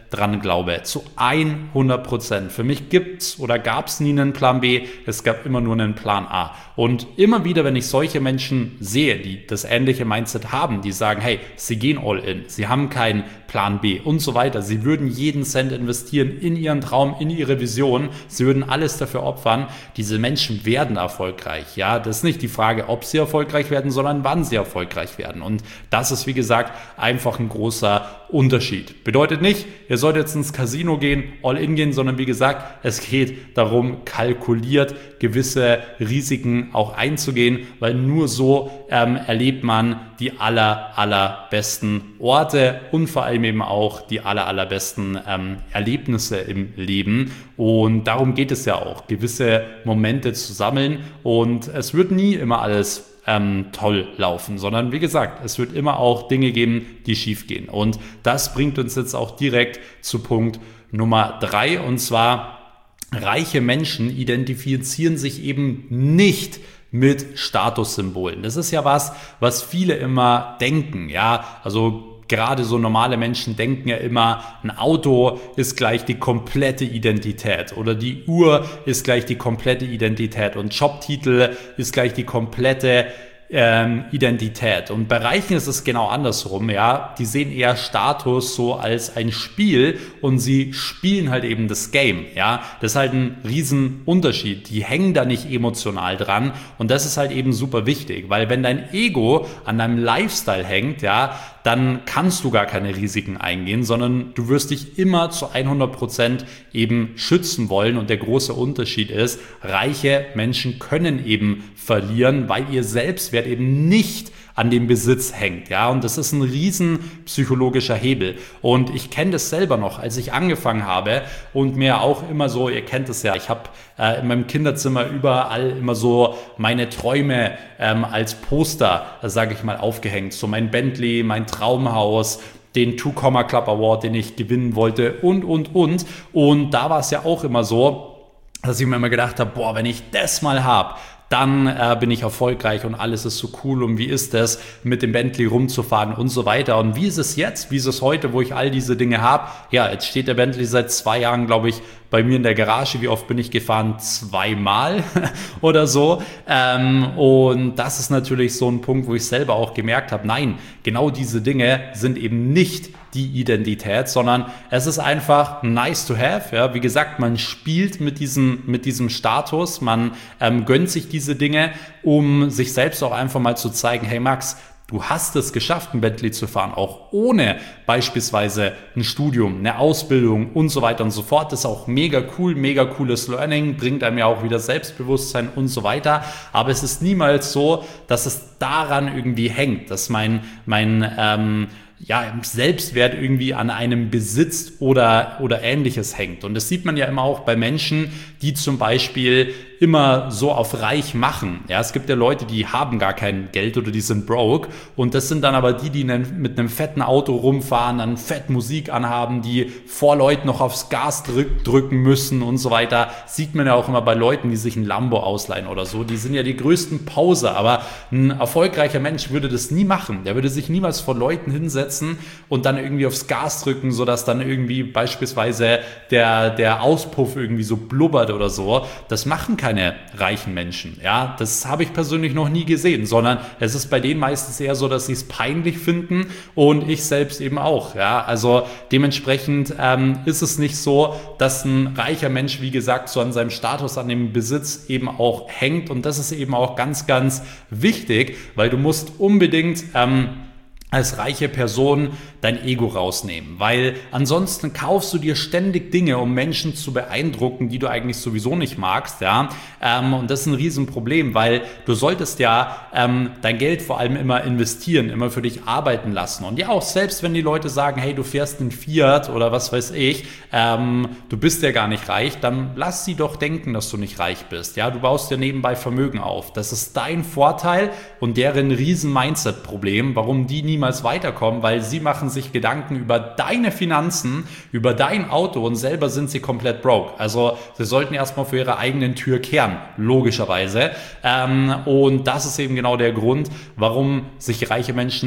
dran glaube. Zu hundert Prozent. Für mich gibt's oder gab's nie einen Plan B, es gab immer nur einen Plan A. Und immer wieder, wenn ich solche Menschen sehe, die das ähnliche Mindset haben, die sagen, hey, sie gehen all in, sie haben keinen Plan B und so weiter, sie würden jeden Cent investieren in ihren Traum, in ihre Vision, sie würden alles dafür opfern, diese Menschen werden erfolgreich. Ja, das ist nicht die Frage, ob sie erfolgreich werden, sondern wann sie erfolgreich werden. Und das ist, wie gesagt, einfach ein großer Unterschied. Bedeutet nicht, ihr sollt jetzt ins Casino gehen, all in gehen, sondern wie gesagt, es geht darum, kalkuliert gewisse Risiken auch einzugehen, weil nur so ähm, erlebt man die aller, allerbesten Orte und vor allem eben auch die aller, allerbesten ähm, Erlebnisse im Leben. Und darum geht es ja auch, gewisse Momente zu sammeln. Und es wird nie immer alles Ähm, toll laufen, sondern wie gesagt, es wird immer auch Dinge geben, die schief gehen. Und das bringt uns jetzt auch direkt zu Punkt Nummer drei, und zwar: Reiche Menschen identifizieren sich eben nicht mit Statussymbolen. Das ist ja was, was viele immer denken, ja, also gerade so normale Menschen denken ja immer, ein Auto ist gleich die komplette Identität oder die Uhr ist gleich die komplette Identität und Jobtitel ist gleich die komplette ähm, Identität. Und bei Reichen ist es genau andersrum, ja. Die sehen eher Status so als ein Spiel und sie spielen halt eben das Game, ja. Das ist halt ein Riesenunterschied. Die hängen da nicht emotional dran und das ist halt eben super wichtig, weil wenn dein Ego an deinem Lifestyle hängt, ja, dann kannst du gar keine Risiken eingehen, sondern du wirst dich immer zu hundert Prozent eben schützen wollen. Und der große Unterschied ist, reiche Menschen können eben verlieren, weil ihr Selbstwert eben nicht an dem Besitz hängt, ja, und das ist ein riesen psychologischer Hebel. Und ich kenne das selber noch, als ich angefangen habe und mir auch immer so, ihr kennt es ja, ich habe äh, in meinem Kinderzimmer überall immer so meine Träume ähm, als Poster, äh, sage ich mal, aufgehängt, so mein Bentley, mein Traumhaus, den Two Comma Club Award, den ich gewinnen wollte und, und, und. Und da war es ja auch immer so, dass ich mir immer gedacht habe, boah, wenn ich das mal habe, dann äh, bin ich erfolgreich und alles ist so cool und wie ist es, mit dem Bentley rumzufahren und so weiter. Und wie ist es jetzt, wie ist es heute, wo ich all diese Dinge habe? Ja, jetzt steht der Bentley seit zwei Jahren, glaube ich, bei mir in der Garage. Wie oft bin ich gefahren? Zweimal oder so. Ähm, und das ist natürlich so ein Punkt, wo ich selber auch gemerkt habe, nein, genau diese Dinge sind eben nicht die Identität, sondern es ist einfach nice to have. Ja, wie gesagt, man spielt mit diesem, mit diesem Status, man ähm, gönnt sich diese Dinge, um sich selbst auch einfach mal zu zeigen, hey Max, du hast es geschafft, ein Bentley zu fahren, auch ohne beispielsweise ein Studium, eine Ausbildung und so weiter und so fort. Das ist auch mega cool, mega cooles Learning, bringt einem ja auch wieder Selbstbewusstsein und so weiter. Aber es ist niemals so, dass es daran irgendwie hängt, dass mein, mein ähm, ja, Selbstwert irgendwie an einem Besitz oder, oder Ähnliches hängt. Und das sieht man ja immer auch bei Menschen, die zum Beispiel immer so auf reich machen. Ja, es gibt ja Leute, die haben gar kein Geld oder die sind broke und das sind dann aber die, die mit einem fetten Auto rumfahren, dann fett Musik anhaben, die vor Leuten noch aufs Gas drück, drücken müssen und so weiter. Sieht man ja auch immer bei Leuten, die sich ein Lambo ausleihen oder so. Die sind ja die größten Poser, aber ein erfolgreicher Mensch würde das nie machen. Der würde sich niemals vor Leuten hinsetzen und dann irgendwie aufs Gas drücken, sodass dann irgendwie beispielsweise der, der Auspuff irgendwie so blubbert oder so. Das machen keine keine reichen Menschen. Ja, das habe ich persönlich noch nie gesehen, sondern es ist bei denen meistens eher so, dass sie es peinlich finden und ich selbst eben auch. Ja, also dementsprechend ähm, ist es nicht so, dass ein reicher Mensch, wie gesagt, so an seinem Status, an dem Besitz eben auch hängt und das ist eben auch ganz, ganz wichtig, weil du musst unbedingt ähm, als reiche Person dein Ego rausnehmen, weil ansonsten kaufst du dir ständig Dinge, um Menschen zu beeindrucken, die du eigentlich sowieso nicht magst, ja, ähm, und das ist ein Riesenproblem, weil du solltest ja ähm, dein Geld vor allem immer investieren, immer für dich arbeiten lassen und ja auch selbst, wenn die Leute sagen, hey, du fährst einen Fiat oder was weiß ich, ähm, du bist ja gar nicht reich, dann lass sie doch denken, dass du nicht reich bist, ja, du baust dir nebenbei Vermögen auf, das ist dein Vorteil und deren riesen Mindset-Problem, warum die niemals weiterkommen, weil sie machen sich Gedanken über deine Finanzen, über dein Auto und selber sind sie komplett broke. Also sie sollten erstmal vor ihrer eigenen Tür kehren, logischerweise. Ähm, und das ist eben genau der Grund, warum sich reiche Menschen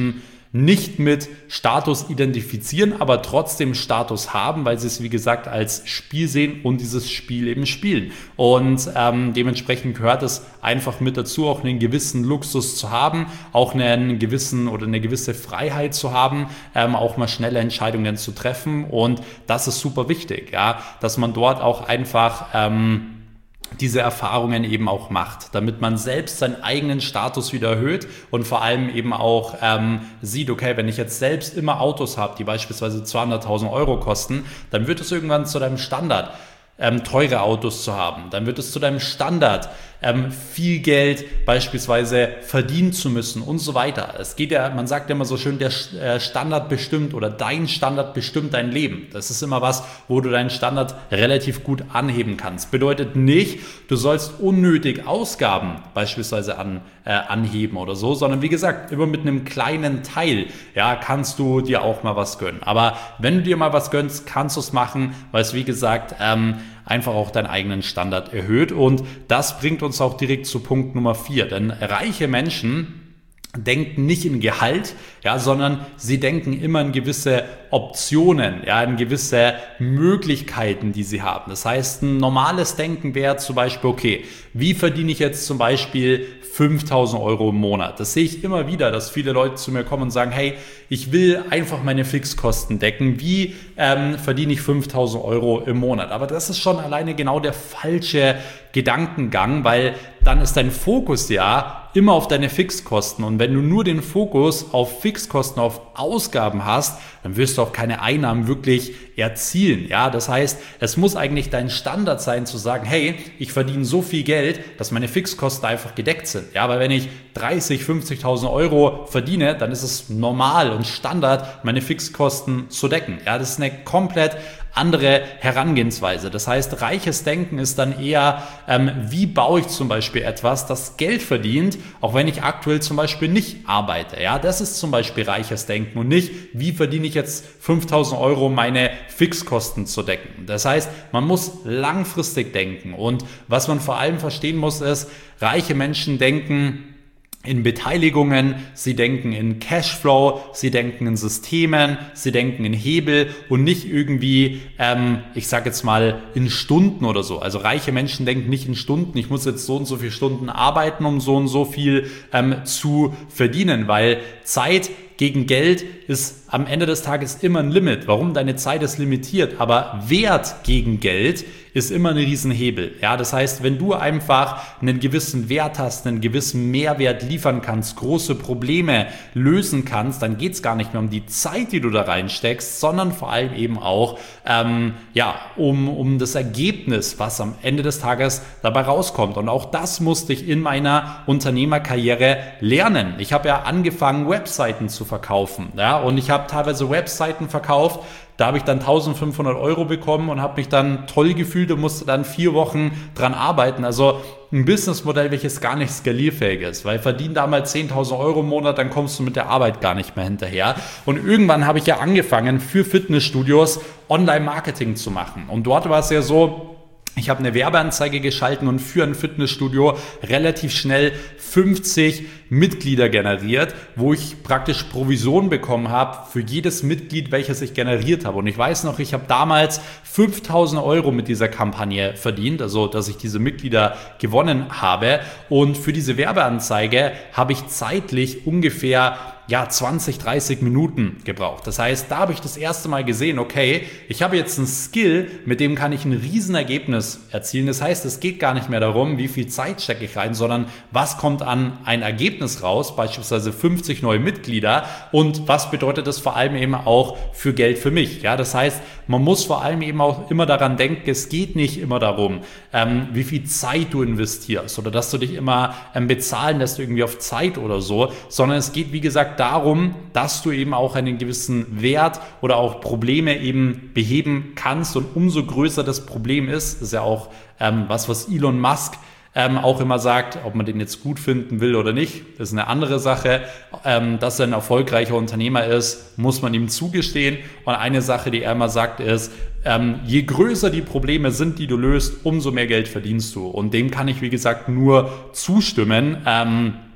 nicht mit Status identifizieren, aber trotzdem Status haben, weil sie es wie gesagt als Spiel sehen und dieses Spiel eben spielen. Und ähm, dementsprechend gehört es einfach mit dazu, auch einen gewissen Luxus zu haben, auch einen gewissen oder eine gewisse Freiheit zu haben, ähm, auch mal schnelle Entscheidungen zu treffen. Und das ist super wichtig, ja, dass man dort auch einfach ähm, diese Erfahrungen eben auch macht, damit man selbst seinen eigenen Status wieder erhöht und vor allem eben auch ähm, sieht, okay, wenn ich jetzt selbst immer Autos habe, die beispielsweise zweihunderttausend Euro kosten, dann wird es irgendwann zu deinem Standard, ähm, teure Autos zu haben. Dann wird es zu deinem Standard, ähm, viel Geld beispielsweise verdienen zu müssen und so weiter. Es geht ja, man sagt ja immer so schön, der Standard bestimmt oder dein Standard bestimmt dein Leben. Das ist immer was, wo du deinen Standard relativ gut anheben kannst. Bedeutet nicht, du sollst unnötig Ausgaben beispielsweise an, äh, anheben oder so, sondern wie gesagt, immer mit einem kleinen Teil, ja, kannst du dir auch mal was gönnen. Aber wenn du dir mal was gönnst, kannst du es machen, weil es wie gesagt, ähm, einfach auch deinen eigenen Standard erhöht. Und das bringt uns auch direkt zu Punkt Nummer vier. Denn reiche Menschen denken nicht in Gehalt, ja, sondern sie denken immer in gewisse Optionen, ja, in gewisse Möglichkeiten, die sie haben. Das heißt, ein normales Denken wäre zum Beispiel, okay, wie verdiene ich jetzt zum Beispiel fünftausend Euro im Monat? Das sehe ich immer wieder, dass viele Leute zu mir kommen und sagen, hey, ich will einfach meine Fixkosten decken. Wie ähm, verdiene ich fünftausend Euro im Monat? Aber das ist schon alleine genau der falsche Gedankengang, weil dann ist dein Fokus ja immer auf deine Fixkosten. Und wenn du nur den Fokus auf Fixkosten, auf Ausgaben hast, dann wirst du auch keine Einnahmen wirklich erzielen. Ja, das heißt, es muss eigentlich dein Standard sein, zu sagen, hey, ich verdiene so viel Geld, dass meine Fixkosten einfach gedeckt sind. Ja, weil wenn ich dreißig, fünfzigtausend Euro verdiene, dann ist es normal und Standard, meine Fixkosten zu decken. Ja, das ist eine komplett andere Herangehensweise. Das heißt, reiches Denken ist dann eher, ähm, wie baue ich zum Beispiel etwas, das Geld verdient, auch wenn ich aktuell zum Beispiel nicht arbeite. Ja, das ist zum Beispiel reiches Denken und nicht, wie verdiene ich jetzt fünftausend Euro, um meine Fixkosten zu decken. Das heißt, man muss langfristig denken und was man vor allem verstehen muss, ist, reiche Menschen denken in Beteiligungen, sie denken in Cashflow, sie denken in Systemen, sie denken in Hebel und nicht irgendwie, ähm, ich sage jetzt mal, in Stunden oder so. Also reiche Menschen denken nicht in Stunden, ich muss jetzt so und so viele Stunden arbeiten, um so und so viel ähm, zu verdienen, weil Zeit gegen Geld ist am Ende des Tages immer ein Limit. Warum? Deine Zeit ist limitiert, aber Wert gegen Geld ist immer ein Riesenhebel. Ja, das heißt, wenn du einfach einen gewissen Wert hast, einen gewissen Mehrwert liefern kannst, große Probleme lösen kannst, dann geht es gar nicht mehr um die Zeit, die du da reinsteckst, sondern vor allem eben auch ähm, ja, um, um das Ergebnis, was am Ende des Tages dabei rauskommt. Und auch das musste ich in meiner Unternehmerkarriere lernen. Ich habe ja angefangen, Webseiten zu verkaufen. Ja, und ich habe teilweise Webseiten verkauft, da habe ich dann eintausendfünfhundert Euro bekommen und habe mich dann toll gefühlt und musste dann vier Wochen dran arbeiten. Also ein Businessmodell, welches gar nicht skalierfähig ist, weil verdien damals zehntausend Euro im Monat, dann kommst du mit der Arbeit gar nicht mehr hinterher. Und irgendwann habe ich ja angefangen, für Fitnessstudios Online-Marketing zu machen. Und dort war es ja so, ich habe eine Werbeanzeige geschalten und für ein Fitnessstudio relativ schnell fünfzig Mitglieder generiert, wo ich praktisch Provision bekommen habe für jedes Mitglied, welches ich generiert habe. Und ich weiß noch, ich habe damals fünftausend Euro mit dieser Kampagne verdient, also dass ich diese Mitglieder gewonnen habe. Und für diese Werbeanzeige habe ich zeitlich ungefähr ja, zwanzig, dreißig Minuten gebraucht. Das heißt, da habe ich das erste Mal gesehen, okay, ich habe jetzt einen Skill, mit dem kann ich ein Riesenergebnis erzielen. Das heißt, es geht gar nicht mehr darum, wie viel Zeit stecke ich rein, sondern was kommt an ein Ergebnis raus, beispielsweise fünfzig neue Mitglieder und was bedeutet das vor allem eben auch für Geld für mich. Ja, das heißt, man muss vor allem eben auch immer daran denken, es geht nicht immer darum, ähm, wie viel Zeit du investierst oder dass du dich immer ähm, bezahlen lässt irgendwie auf Zeit oder so, sondern es geht, wie gesagt, darum, dass du eben auch einen gewissen Wert oder auch Probleme eben beheben kannst und umso größer das Problem ist, ist ja auch ähm, was, was Elon Musk ähm, auch immer sagt, ob man den jetzt gut finden will oder nicht, das ist eine andere Sache. Ähm, dass er ein erfolgreicher Unternehmer ist, muss man ihm zugestehen. Und eine Sache, die er immer sagt, ist, ähm, je größer die Probleme sind, die du löst, umso mehr Geld verdienst du. Und dem kann ich, wie gesagt, nur zustimmen. Ähm,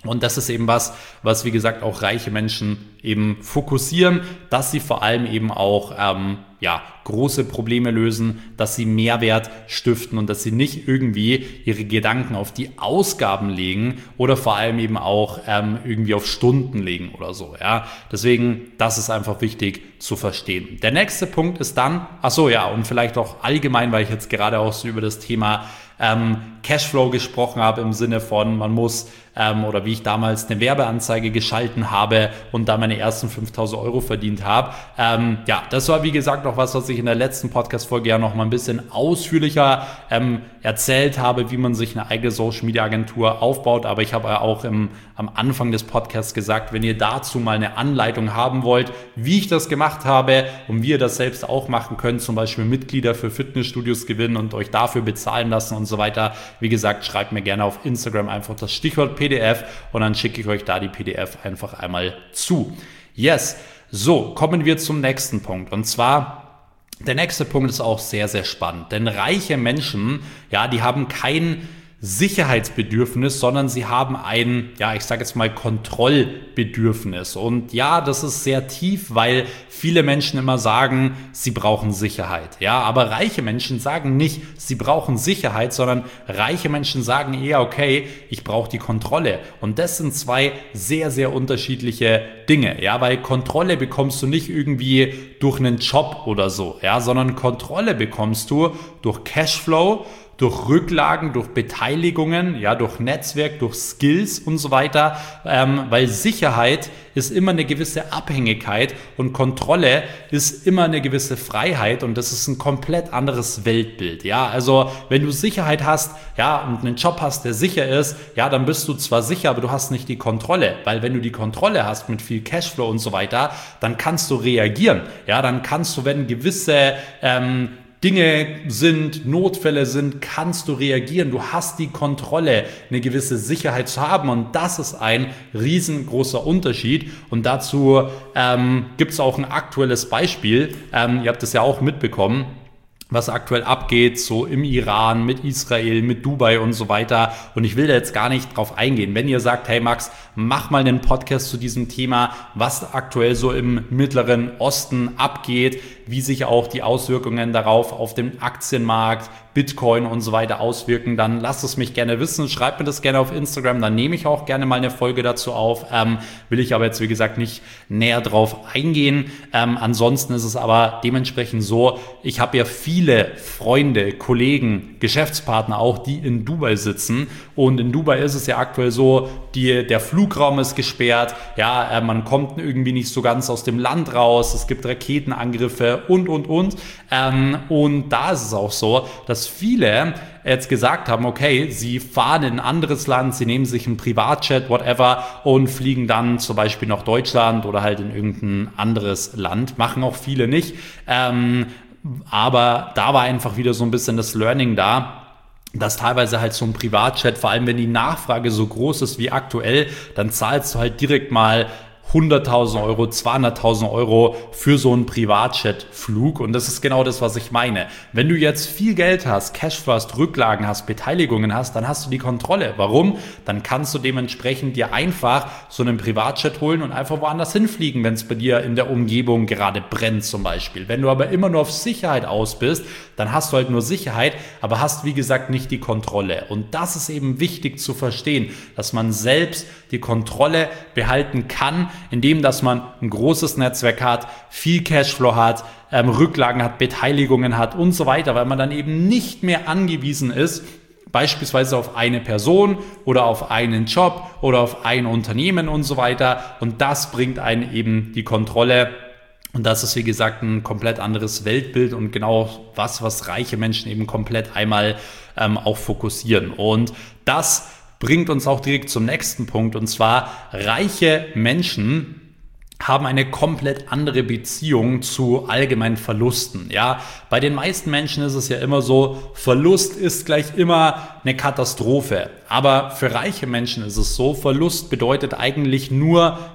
Und das ist eben was, was wie gesagt auch reiche Menschen eben fokussieren, dass sie vor allem eben auch ähm, ja, große Probleme lösen, dass sie Mehrwert stiften und dass sie nicht irgendwie ihre Gedanken auf die Ausgaben legen oder vor allem eben auch ähm, irgendwie auf Stunden legen oder so. Ja, deswegen, das ist einfach wichtig zu verstehen. Der nächste Punkt ist dann, ach so, ja, und vielleicht auch allgemein, weil ich jetzt gerade auch so über das Thema ähm, Cashflow gesprochen habe im Sinne von, man muss ähm, oder wie ich damals eine Werbeanzeige geschalten habe und da meine ersten fünftausend Euro verdient habe. Ähm, ja, das war wie gesagt auch was, was ich in der letzten Podcast-Folge ja noch mal ein bisschen ausführlicher ähm, erzählt habe, wie man sich eine eigene Social-Media-Agentur aufbaut. Aber ich habe ja auch im, am Anfang des Podcasts gesagt, wenn ihr dazu mal eine Anleitung haben wollt, wie ich das gemacht habe und wie ihr das selbst auch machen könnt, zum Beispiel Mitglieder für Fitnessstudios gewinnen und euch dafür bezahlen lassen und so weiter. Wie gesagt, schreibt mir gerne auf Instagram einfach das Stichwort P D F und dann schicke ich euch da die P D F einfach einmal zu. Yes, so, kommen wir zum nächsten Punkt und zwar der nächste Punkt ist auch sehr, sehr spannend, denn reiche Menschen, ja, die haben kein Sicherheitsbedürfnis, sondern sie haben ein, ja, ich sage jetzt mal Kontrollbedürfnis. Und ja, das ist sehr tief, weil viele Menschen immer sagen, sie brauchen Sicherheit. Ja, aber reiche Menschen sagen nicht, sie brauchen Sicherheit, sondern reiche Menschen sagen eher, okay, ich brauche die Kontrolle. Und das sind zwei sehr, sehr unterschiedliche Dinge. Ja, weil Kontrolle bekommst du nicht irgendwie durch einen Job oder so, ja, sondern Kontrolle bekommst du durch Cashflow, durch Rücklagen, durch Beteiligungen, ja, durch Netzwerk, durch Skills und so weiter, ähm, weil Sicherheit ist immer eine gewisse Abhängigkeit und Kontrolle ist immer eine gewisse Freiheit und das ist ein komplett anderes Weltbild, ja, also wenn du Sicherheit hast, ja, und einen Job hast, der sicher ist, ja, dann bist du zwar sicher, aber du hast nicht die Kontrolle, weil wenn du die Kontrolle hast mit viel Cashflow und so weiter, dann kannst du reagieren, ja, dann kannst du, wenn gewisse ähm, Dinge sind, Notfälle sind, kannst du reagieren. Du hast die Kontrolle, eine gewisse Sicherheit zu haben und das ist ein riesengroßer Unterschied und dazu ähm, gibt es auch ein aktuelles Beispiel. Ähm, ihr habt es ja auch mitbekommen, was aktuell abgeht, so im Iran, mit Israel, mit Dubai und so weiter. Und ich will da jetzt gar nicht drauf eingehen. Wenn ihr sagt, hey Max, mach mal einen Podcast zu diesem Thema, was aktuell so im Mittleren Osten abgeht, wie sich auch die Auswirkungen darauf auf den Aktienmarkt, Bitcoin und so weiter auswirken, dann lasst es mich gerne wissen. Schreibt mir das gerne auf Instagram, dann nehme ich auch gerne mal eine Folge dazu auf. Ähm, will ich aber jetzt, wie gesagt, nicht näher drauf eingehen. Ähm, ansonsten ist es aber dementsprechend so, ich habe ja viele Freunde, Kollegen, Geschäftspartner auch, die in Dubai sitzen. Und in Dubai ist es ja aktuell so, die, der Flugraum ist gesperrt. Ja, äh, man kommt irgendwie nicht so ganz aus dem Land raus. Es gibt Raketenangriffe und, und, und. Ähm, und da ist es auch so, dass viele jetzt gesagt haben, okay, sie fahren in ein anderes Land, sie nehmen sich einen Privatjet, whatever, und fliegen dann zum Beispiel nach Deutschland oder halt in irgendein anderes Land. Machen auch viele nicht. Ähm, aber da war einfach wieder so ein bisschen das Learning da, dass teilweise halt so ein Privatjet, vor allem wenn die Nachfrage so groß ist wie aktuell, dann zahlst du halt direkt mal hunderttausend Euro, zweihunderttausend Euro für so einen Privatjet-Flug und das ist genau das, was ich meine. Wenn du jetzt viel Geld hast, Cashflow hast, Rücklagen hast, Beteiligungen hast, dann hast du die Kontrolle. Warum? Dann kannst du dementsprechend dir einfach so einen Privatjet holen und einfach woanders hinfliegen, wenn es bei dir in der Umgebung gerade brennt zum Beispiel. Wenn du aber immer nur auf Sicherheit aus bist, dann hast du halt nur Sicherheit, aber hast wie gesagt nicht die Kontrolle. Und das ist eben wichtig zu verstehen, dass man selbst die Kontrolle behalten kann, indem dass man ein großes Netzwerk hat, viel Cashflow hat, ähm, Rücklagen hat, Beteiligungen hat und so weiter, weil man dann eben nicht mehr angewiesen ist, beispielsweise auf eine Person oder auf einen Job oder auf ein Unternehmen und so weiter. Und das bringt einen eben die Kontrolle. Und das ist, wie gesagt, ein komplett anderes Weltbild und genau was, was reiche Menschen eben komplett einmal ähm, auch fokussieren. Und das bringt uns auch direkt zum nächsten Punkt. Und zwar, reiche Menschen haben eine komplett andere Beziehung zu allgemeinen Verlusten. Ja, bei den meisten Menschen ist es ja immer so, Verlust ist gleich immer eine Katastrophe. Aber für reiche Menschen ist es so, Verlust bedeutet eigentlich nur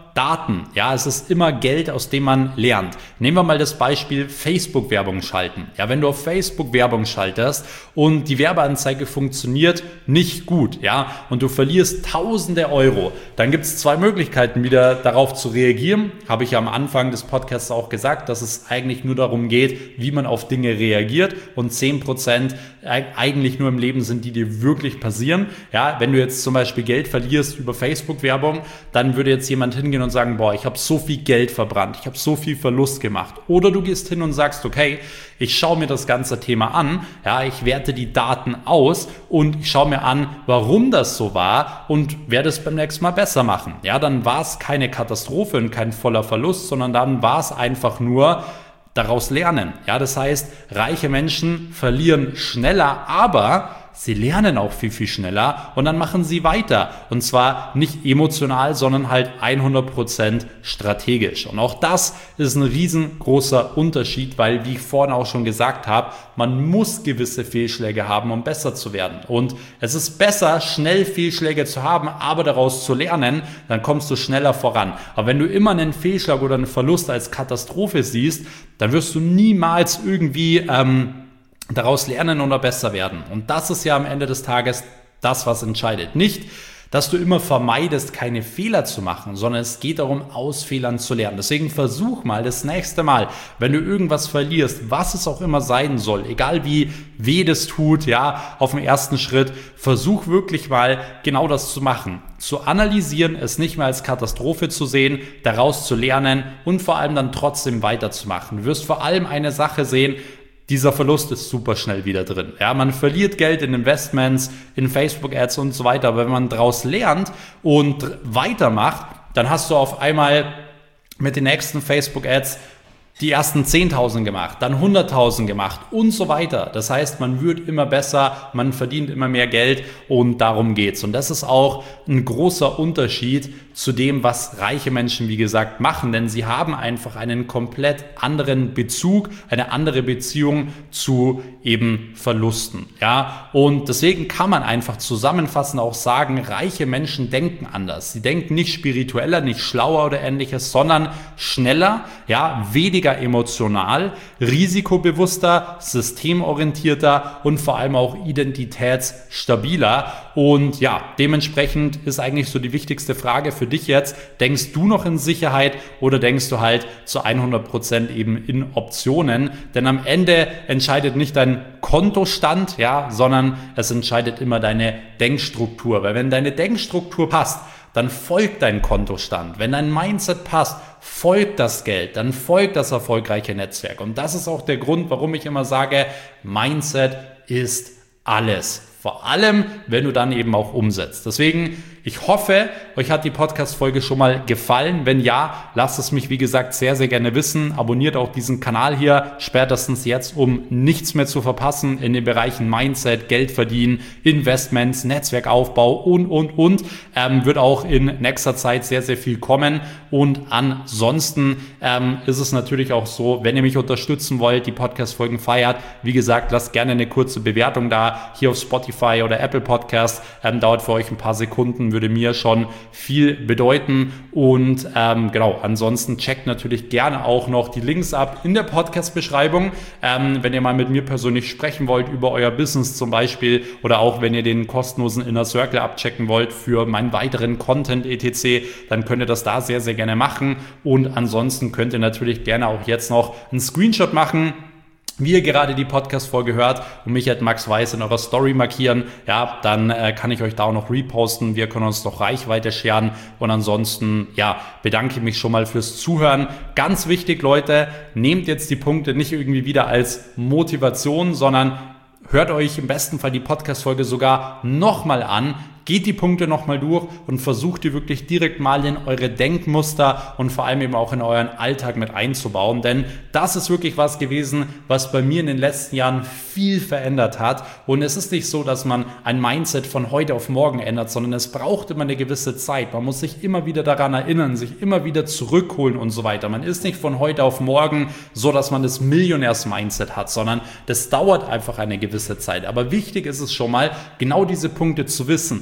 Daten, ja, es ist immer Geld, aus dem man lernt. Nehmen wir mal das Beispiel Facebook-Werbung schalten. Ja, wenn du auf Facebook Werbung schaltest und die Werbeanzeige funktioniert nicht gut, ja, und du verlierst tausende Euro, dann gibt es zwei Möglichkeiten, wieder darauf zu reagieren. Habe ich ja am Anfang des Podcasts auch gesagt, dass es eigentlich nur darum geht, wie man auf Dinge reagiert und zehn Prozent eigentlich nur im Leben sind, die dir wirklich passieren. Ja, wenn du jetzt zum Beispiel Geld verlierst über Facebook-Werbung, dann würde jetzt jemand hingehen und sagen, boah, ich habe so viel Geld verbrannt, ich habe so viel Verlust gemacht. Oder du gehst hin und sagst, okay, ich schaue mir das ganze Thema an, ja, ich werte die Daten aus und ich schaue mir an, warum das so war und werde es beim nächsten Mal besser machen. Ja, dann war es keine Katastrophe und kein voller Verlust, sondern dann war es einfach nur daraus lernen. Ja, das heißt, reiche Menschen verlieren schneller, aber sie lernen auch viel, viel schneller und dann machen sie weiter. Und zwar nicht emotional, sondern halt hundert Prozent strategisch. Und auch das ist ein riesengroßer Unterschied, weil, wie ich vorhin auch schon gesagt habe, man muss gewisse Fehlschläge haben, um besser zu werden. Und es ist besser, schnell Fehlschläge zu haben, aber daraus zu lernen, dann kommst du schneller voran. Aber wenn du immer einen Fehlschlag oder einen Verlust als Katastrophe siehst, dann wirst du niemals irgendwie ähm, daraus lernen oder besser werden. Und das ist ja am Ende des Tages das, was entscheidet. Nicht, dass du immer vermeidest, keine Fehler zu machen, sondern es geht darum, aus Fehlern zu lernen. Deswegen versuch mal das nächste Mal, wenn du irgendwas verlierst, was es auch immer sein soll, egal wie weh das tut, ja, auf dem ersten Schritt, versuch wirklich mal genau das zu machen. Zu analysieren, es nicht mehr als Katastrophe zu sehen, daraus zu lernen und vor allem dann trotzdem weiterzumachen. Du wirst vor allem eine Sache sehen: dieser Verlust ist super schnell wieder drin. Ja, man verliert Geld in Investments, in Facebook-Ads und so weiter. Aber wenn man daraus lernt und weitermacht, dann hast du auf einmal mit den nächsten Facebook-Ads die ersten zehntausend gemacht, dann hunderttausend gemacht und so weiter. Das heißt, man wird immer besser, man verdient immer mehr Geld und darum geht's. Und das ist auch ein großer Unterschied zu dem, was reiche Menschen, wie gesagt, machen, denn sie haben einfach einen komplett anderen Bezug, eine andere Beziehung zu eben Verlusten. Ja, und deswegen kann man einfach zusammenfassend auch sagen, reiche Menschen denken anders. Sie denken nicht spiritueller, nicht schlauer oder ähnliches, sondern schneller, ja, weniger emotional, risikobewusster, systemorientierter und vor allem auch identitätsstabiler. Und ja, dementsprechend ist eigentlich so die wichtigste Frage für dich jetzt: Denkst du noch in Sicherheit oder denkst du halt zu hundert Prozent eben in Optionen? Denn am Ende entscheidet nicht dein Kontostand, ja, sondern es entscheidet immer deine Denkstruktur. Weil wenn deine Denkstruktur passt, dann folgt dein Kontostand. Wenn dein Mindset passt, folgt das Geld, dann folgt das erfolgreiche Netzwerk. Und das ist auch der Grund, warum ich immer sage, Mindset ist alles. Vor allem, wenn du dann eben auch umsetzt. Deswegen, ich hoffe, euch hat die Podcast-Folge schon mal gefallen. Wenn ja, lasst es mich, wie gesagt, sehr, sehr gerne wissen. Abonniert auch diesen Kanal hier, spätestens jetzt, um nichts mehr zu verpassen in den Bereichen Mindset, Geld verdienen, Investments, Netzwerkaufbau und, und, und. Ähm, wird auch in nächster Zeit sehr, sehr viel kommen. Und ansonsten ähm, ist es natürlich auch so, wenn ihr mich unterstützen wollt, die Podcast-Folgen feiert, wie gesagt, lasst gerne eine kurze Bewertung da, hier auf Spotify oder Apple Podcast. Ähm, dauert für euch ein paar Sekunden, würde mir schon viel bedeuten. Und ähm, genau, ansonsten checkt natürlich gerne auch noch die Links ab in der Podcast-Beschreibung, ähm, wenn ihr mal mit mir persönlich sprechen wollt über euer Business zum Beispiel oder auch wenn ihr den kostenlosen Inner Circle abchecken wollt für meinen weiteren Content et cetera, dann könnt ihr das da sehr, sehr gerne machen. Und ansonsten könnt ihr natürlich gerne auch jetzt noch einen Screenshot machen, wie ihr gerade die Podcast-Folge hört und mich at Max Weiß in eurer Story markieren, ja, dann äh, kann ich euch da auch noch reposten. Wir können uns noch Reichweite scheren und ansonsten, ja, bedanke ich mich schon mal fürs Zuhören. Ganz wichtig, Leute, nehmt jetzt die Punkte nicht irgendwie wieder als Motivation, sondern hört euch im besten Fall die Podcast-Folge sogar nochmal an. Geht die Punkte nochmal durch und versucht die wirklich direkt mal in eure Denkmuster und vor allem eben auch in euren Alltag mit einzubauen. Denn das ist wirklich was gewesen, was bei mir in den letzten Jahren viel verändert hat. Und es ist nicht so, dass man ein Mindset von heute auf morgen ändert, sondern es braucht immer eine gewisse Zeit. Man muss sich immer wieder daran erinnern, sich immer wieder zurückholen und so weiter. Man ist nicht von heute auf morgen so, dass man das Millionärs-Mindset hat, sondern das dauert einfach eine gewisse Zeit. Aber wichtig ist es schon mal, genau diese Punkte zu wissen.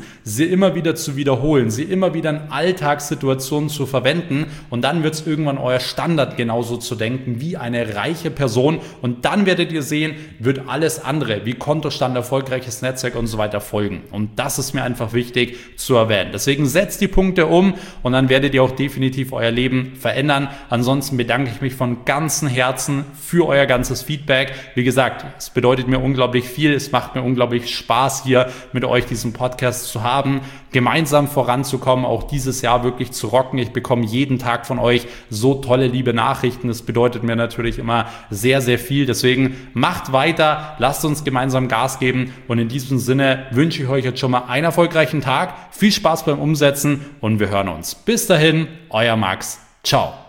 sie immer wieder zu wiederholen, sie immer wieder in Alltagssituationen zu verwenden und dann wird es irgendwann euer Standard, genauso zu denken wie eine reiche Person und dann werdet ihr sehen, wird alles andere wie Kontostand, erfolgreiches Netzwerk und so weiter folgen. Und das ist mir einfach wichtig zu erwähnen. Deswegen setzt die Punkte um und dann werdet ihr auch definitiv euer Leben verändern. Ansonsten bedanke ich mich von ganzem Herzen für euer ganzes Feedback. Wie gesagt, es bedeutet mir unglaublich viel. Es macht mir unglaublich Spaß, hier mit euch diesen Podcast zu haben, gemeinsam voranzukommen, auch dieses Jahr wirklich zu rocken. Ich bekomme jeden Tag von euch so tolle, liebe Nachrichten. Das bedeutet mir natürlich immer sehr, sehr viel. Deswegen macht weiter, lasst uns gemeinsam Gas geben und in diesem Sinne wünsche ich euch jetzt schon mal einen erfolgreichen Tag. Viel Spaß beim Umsetzen und wir hören uns. Bis dahin, euer Max. Ciao.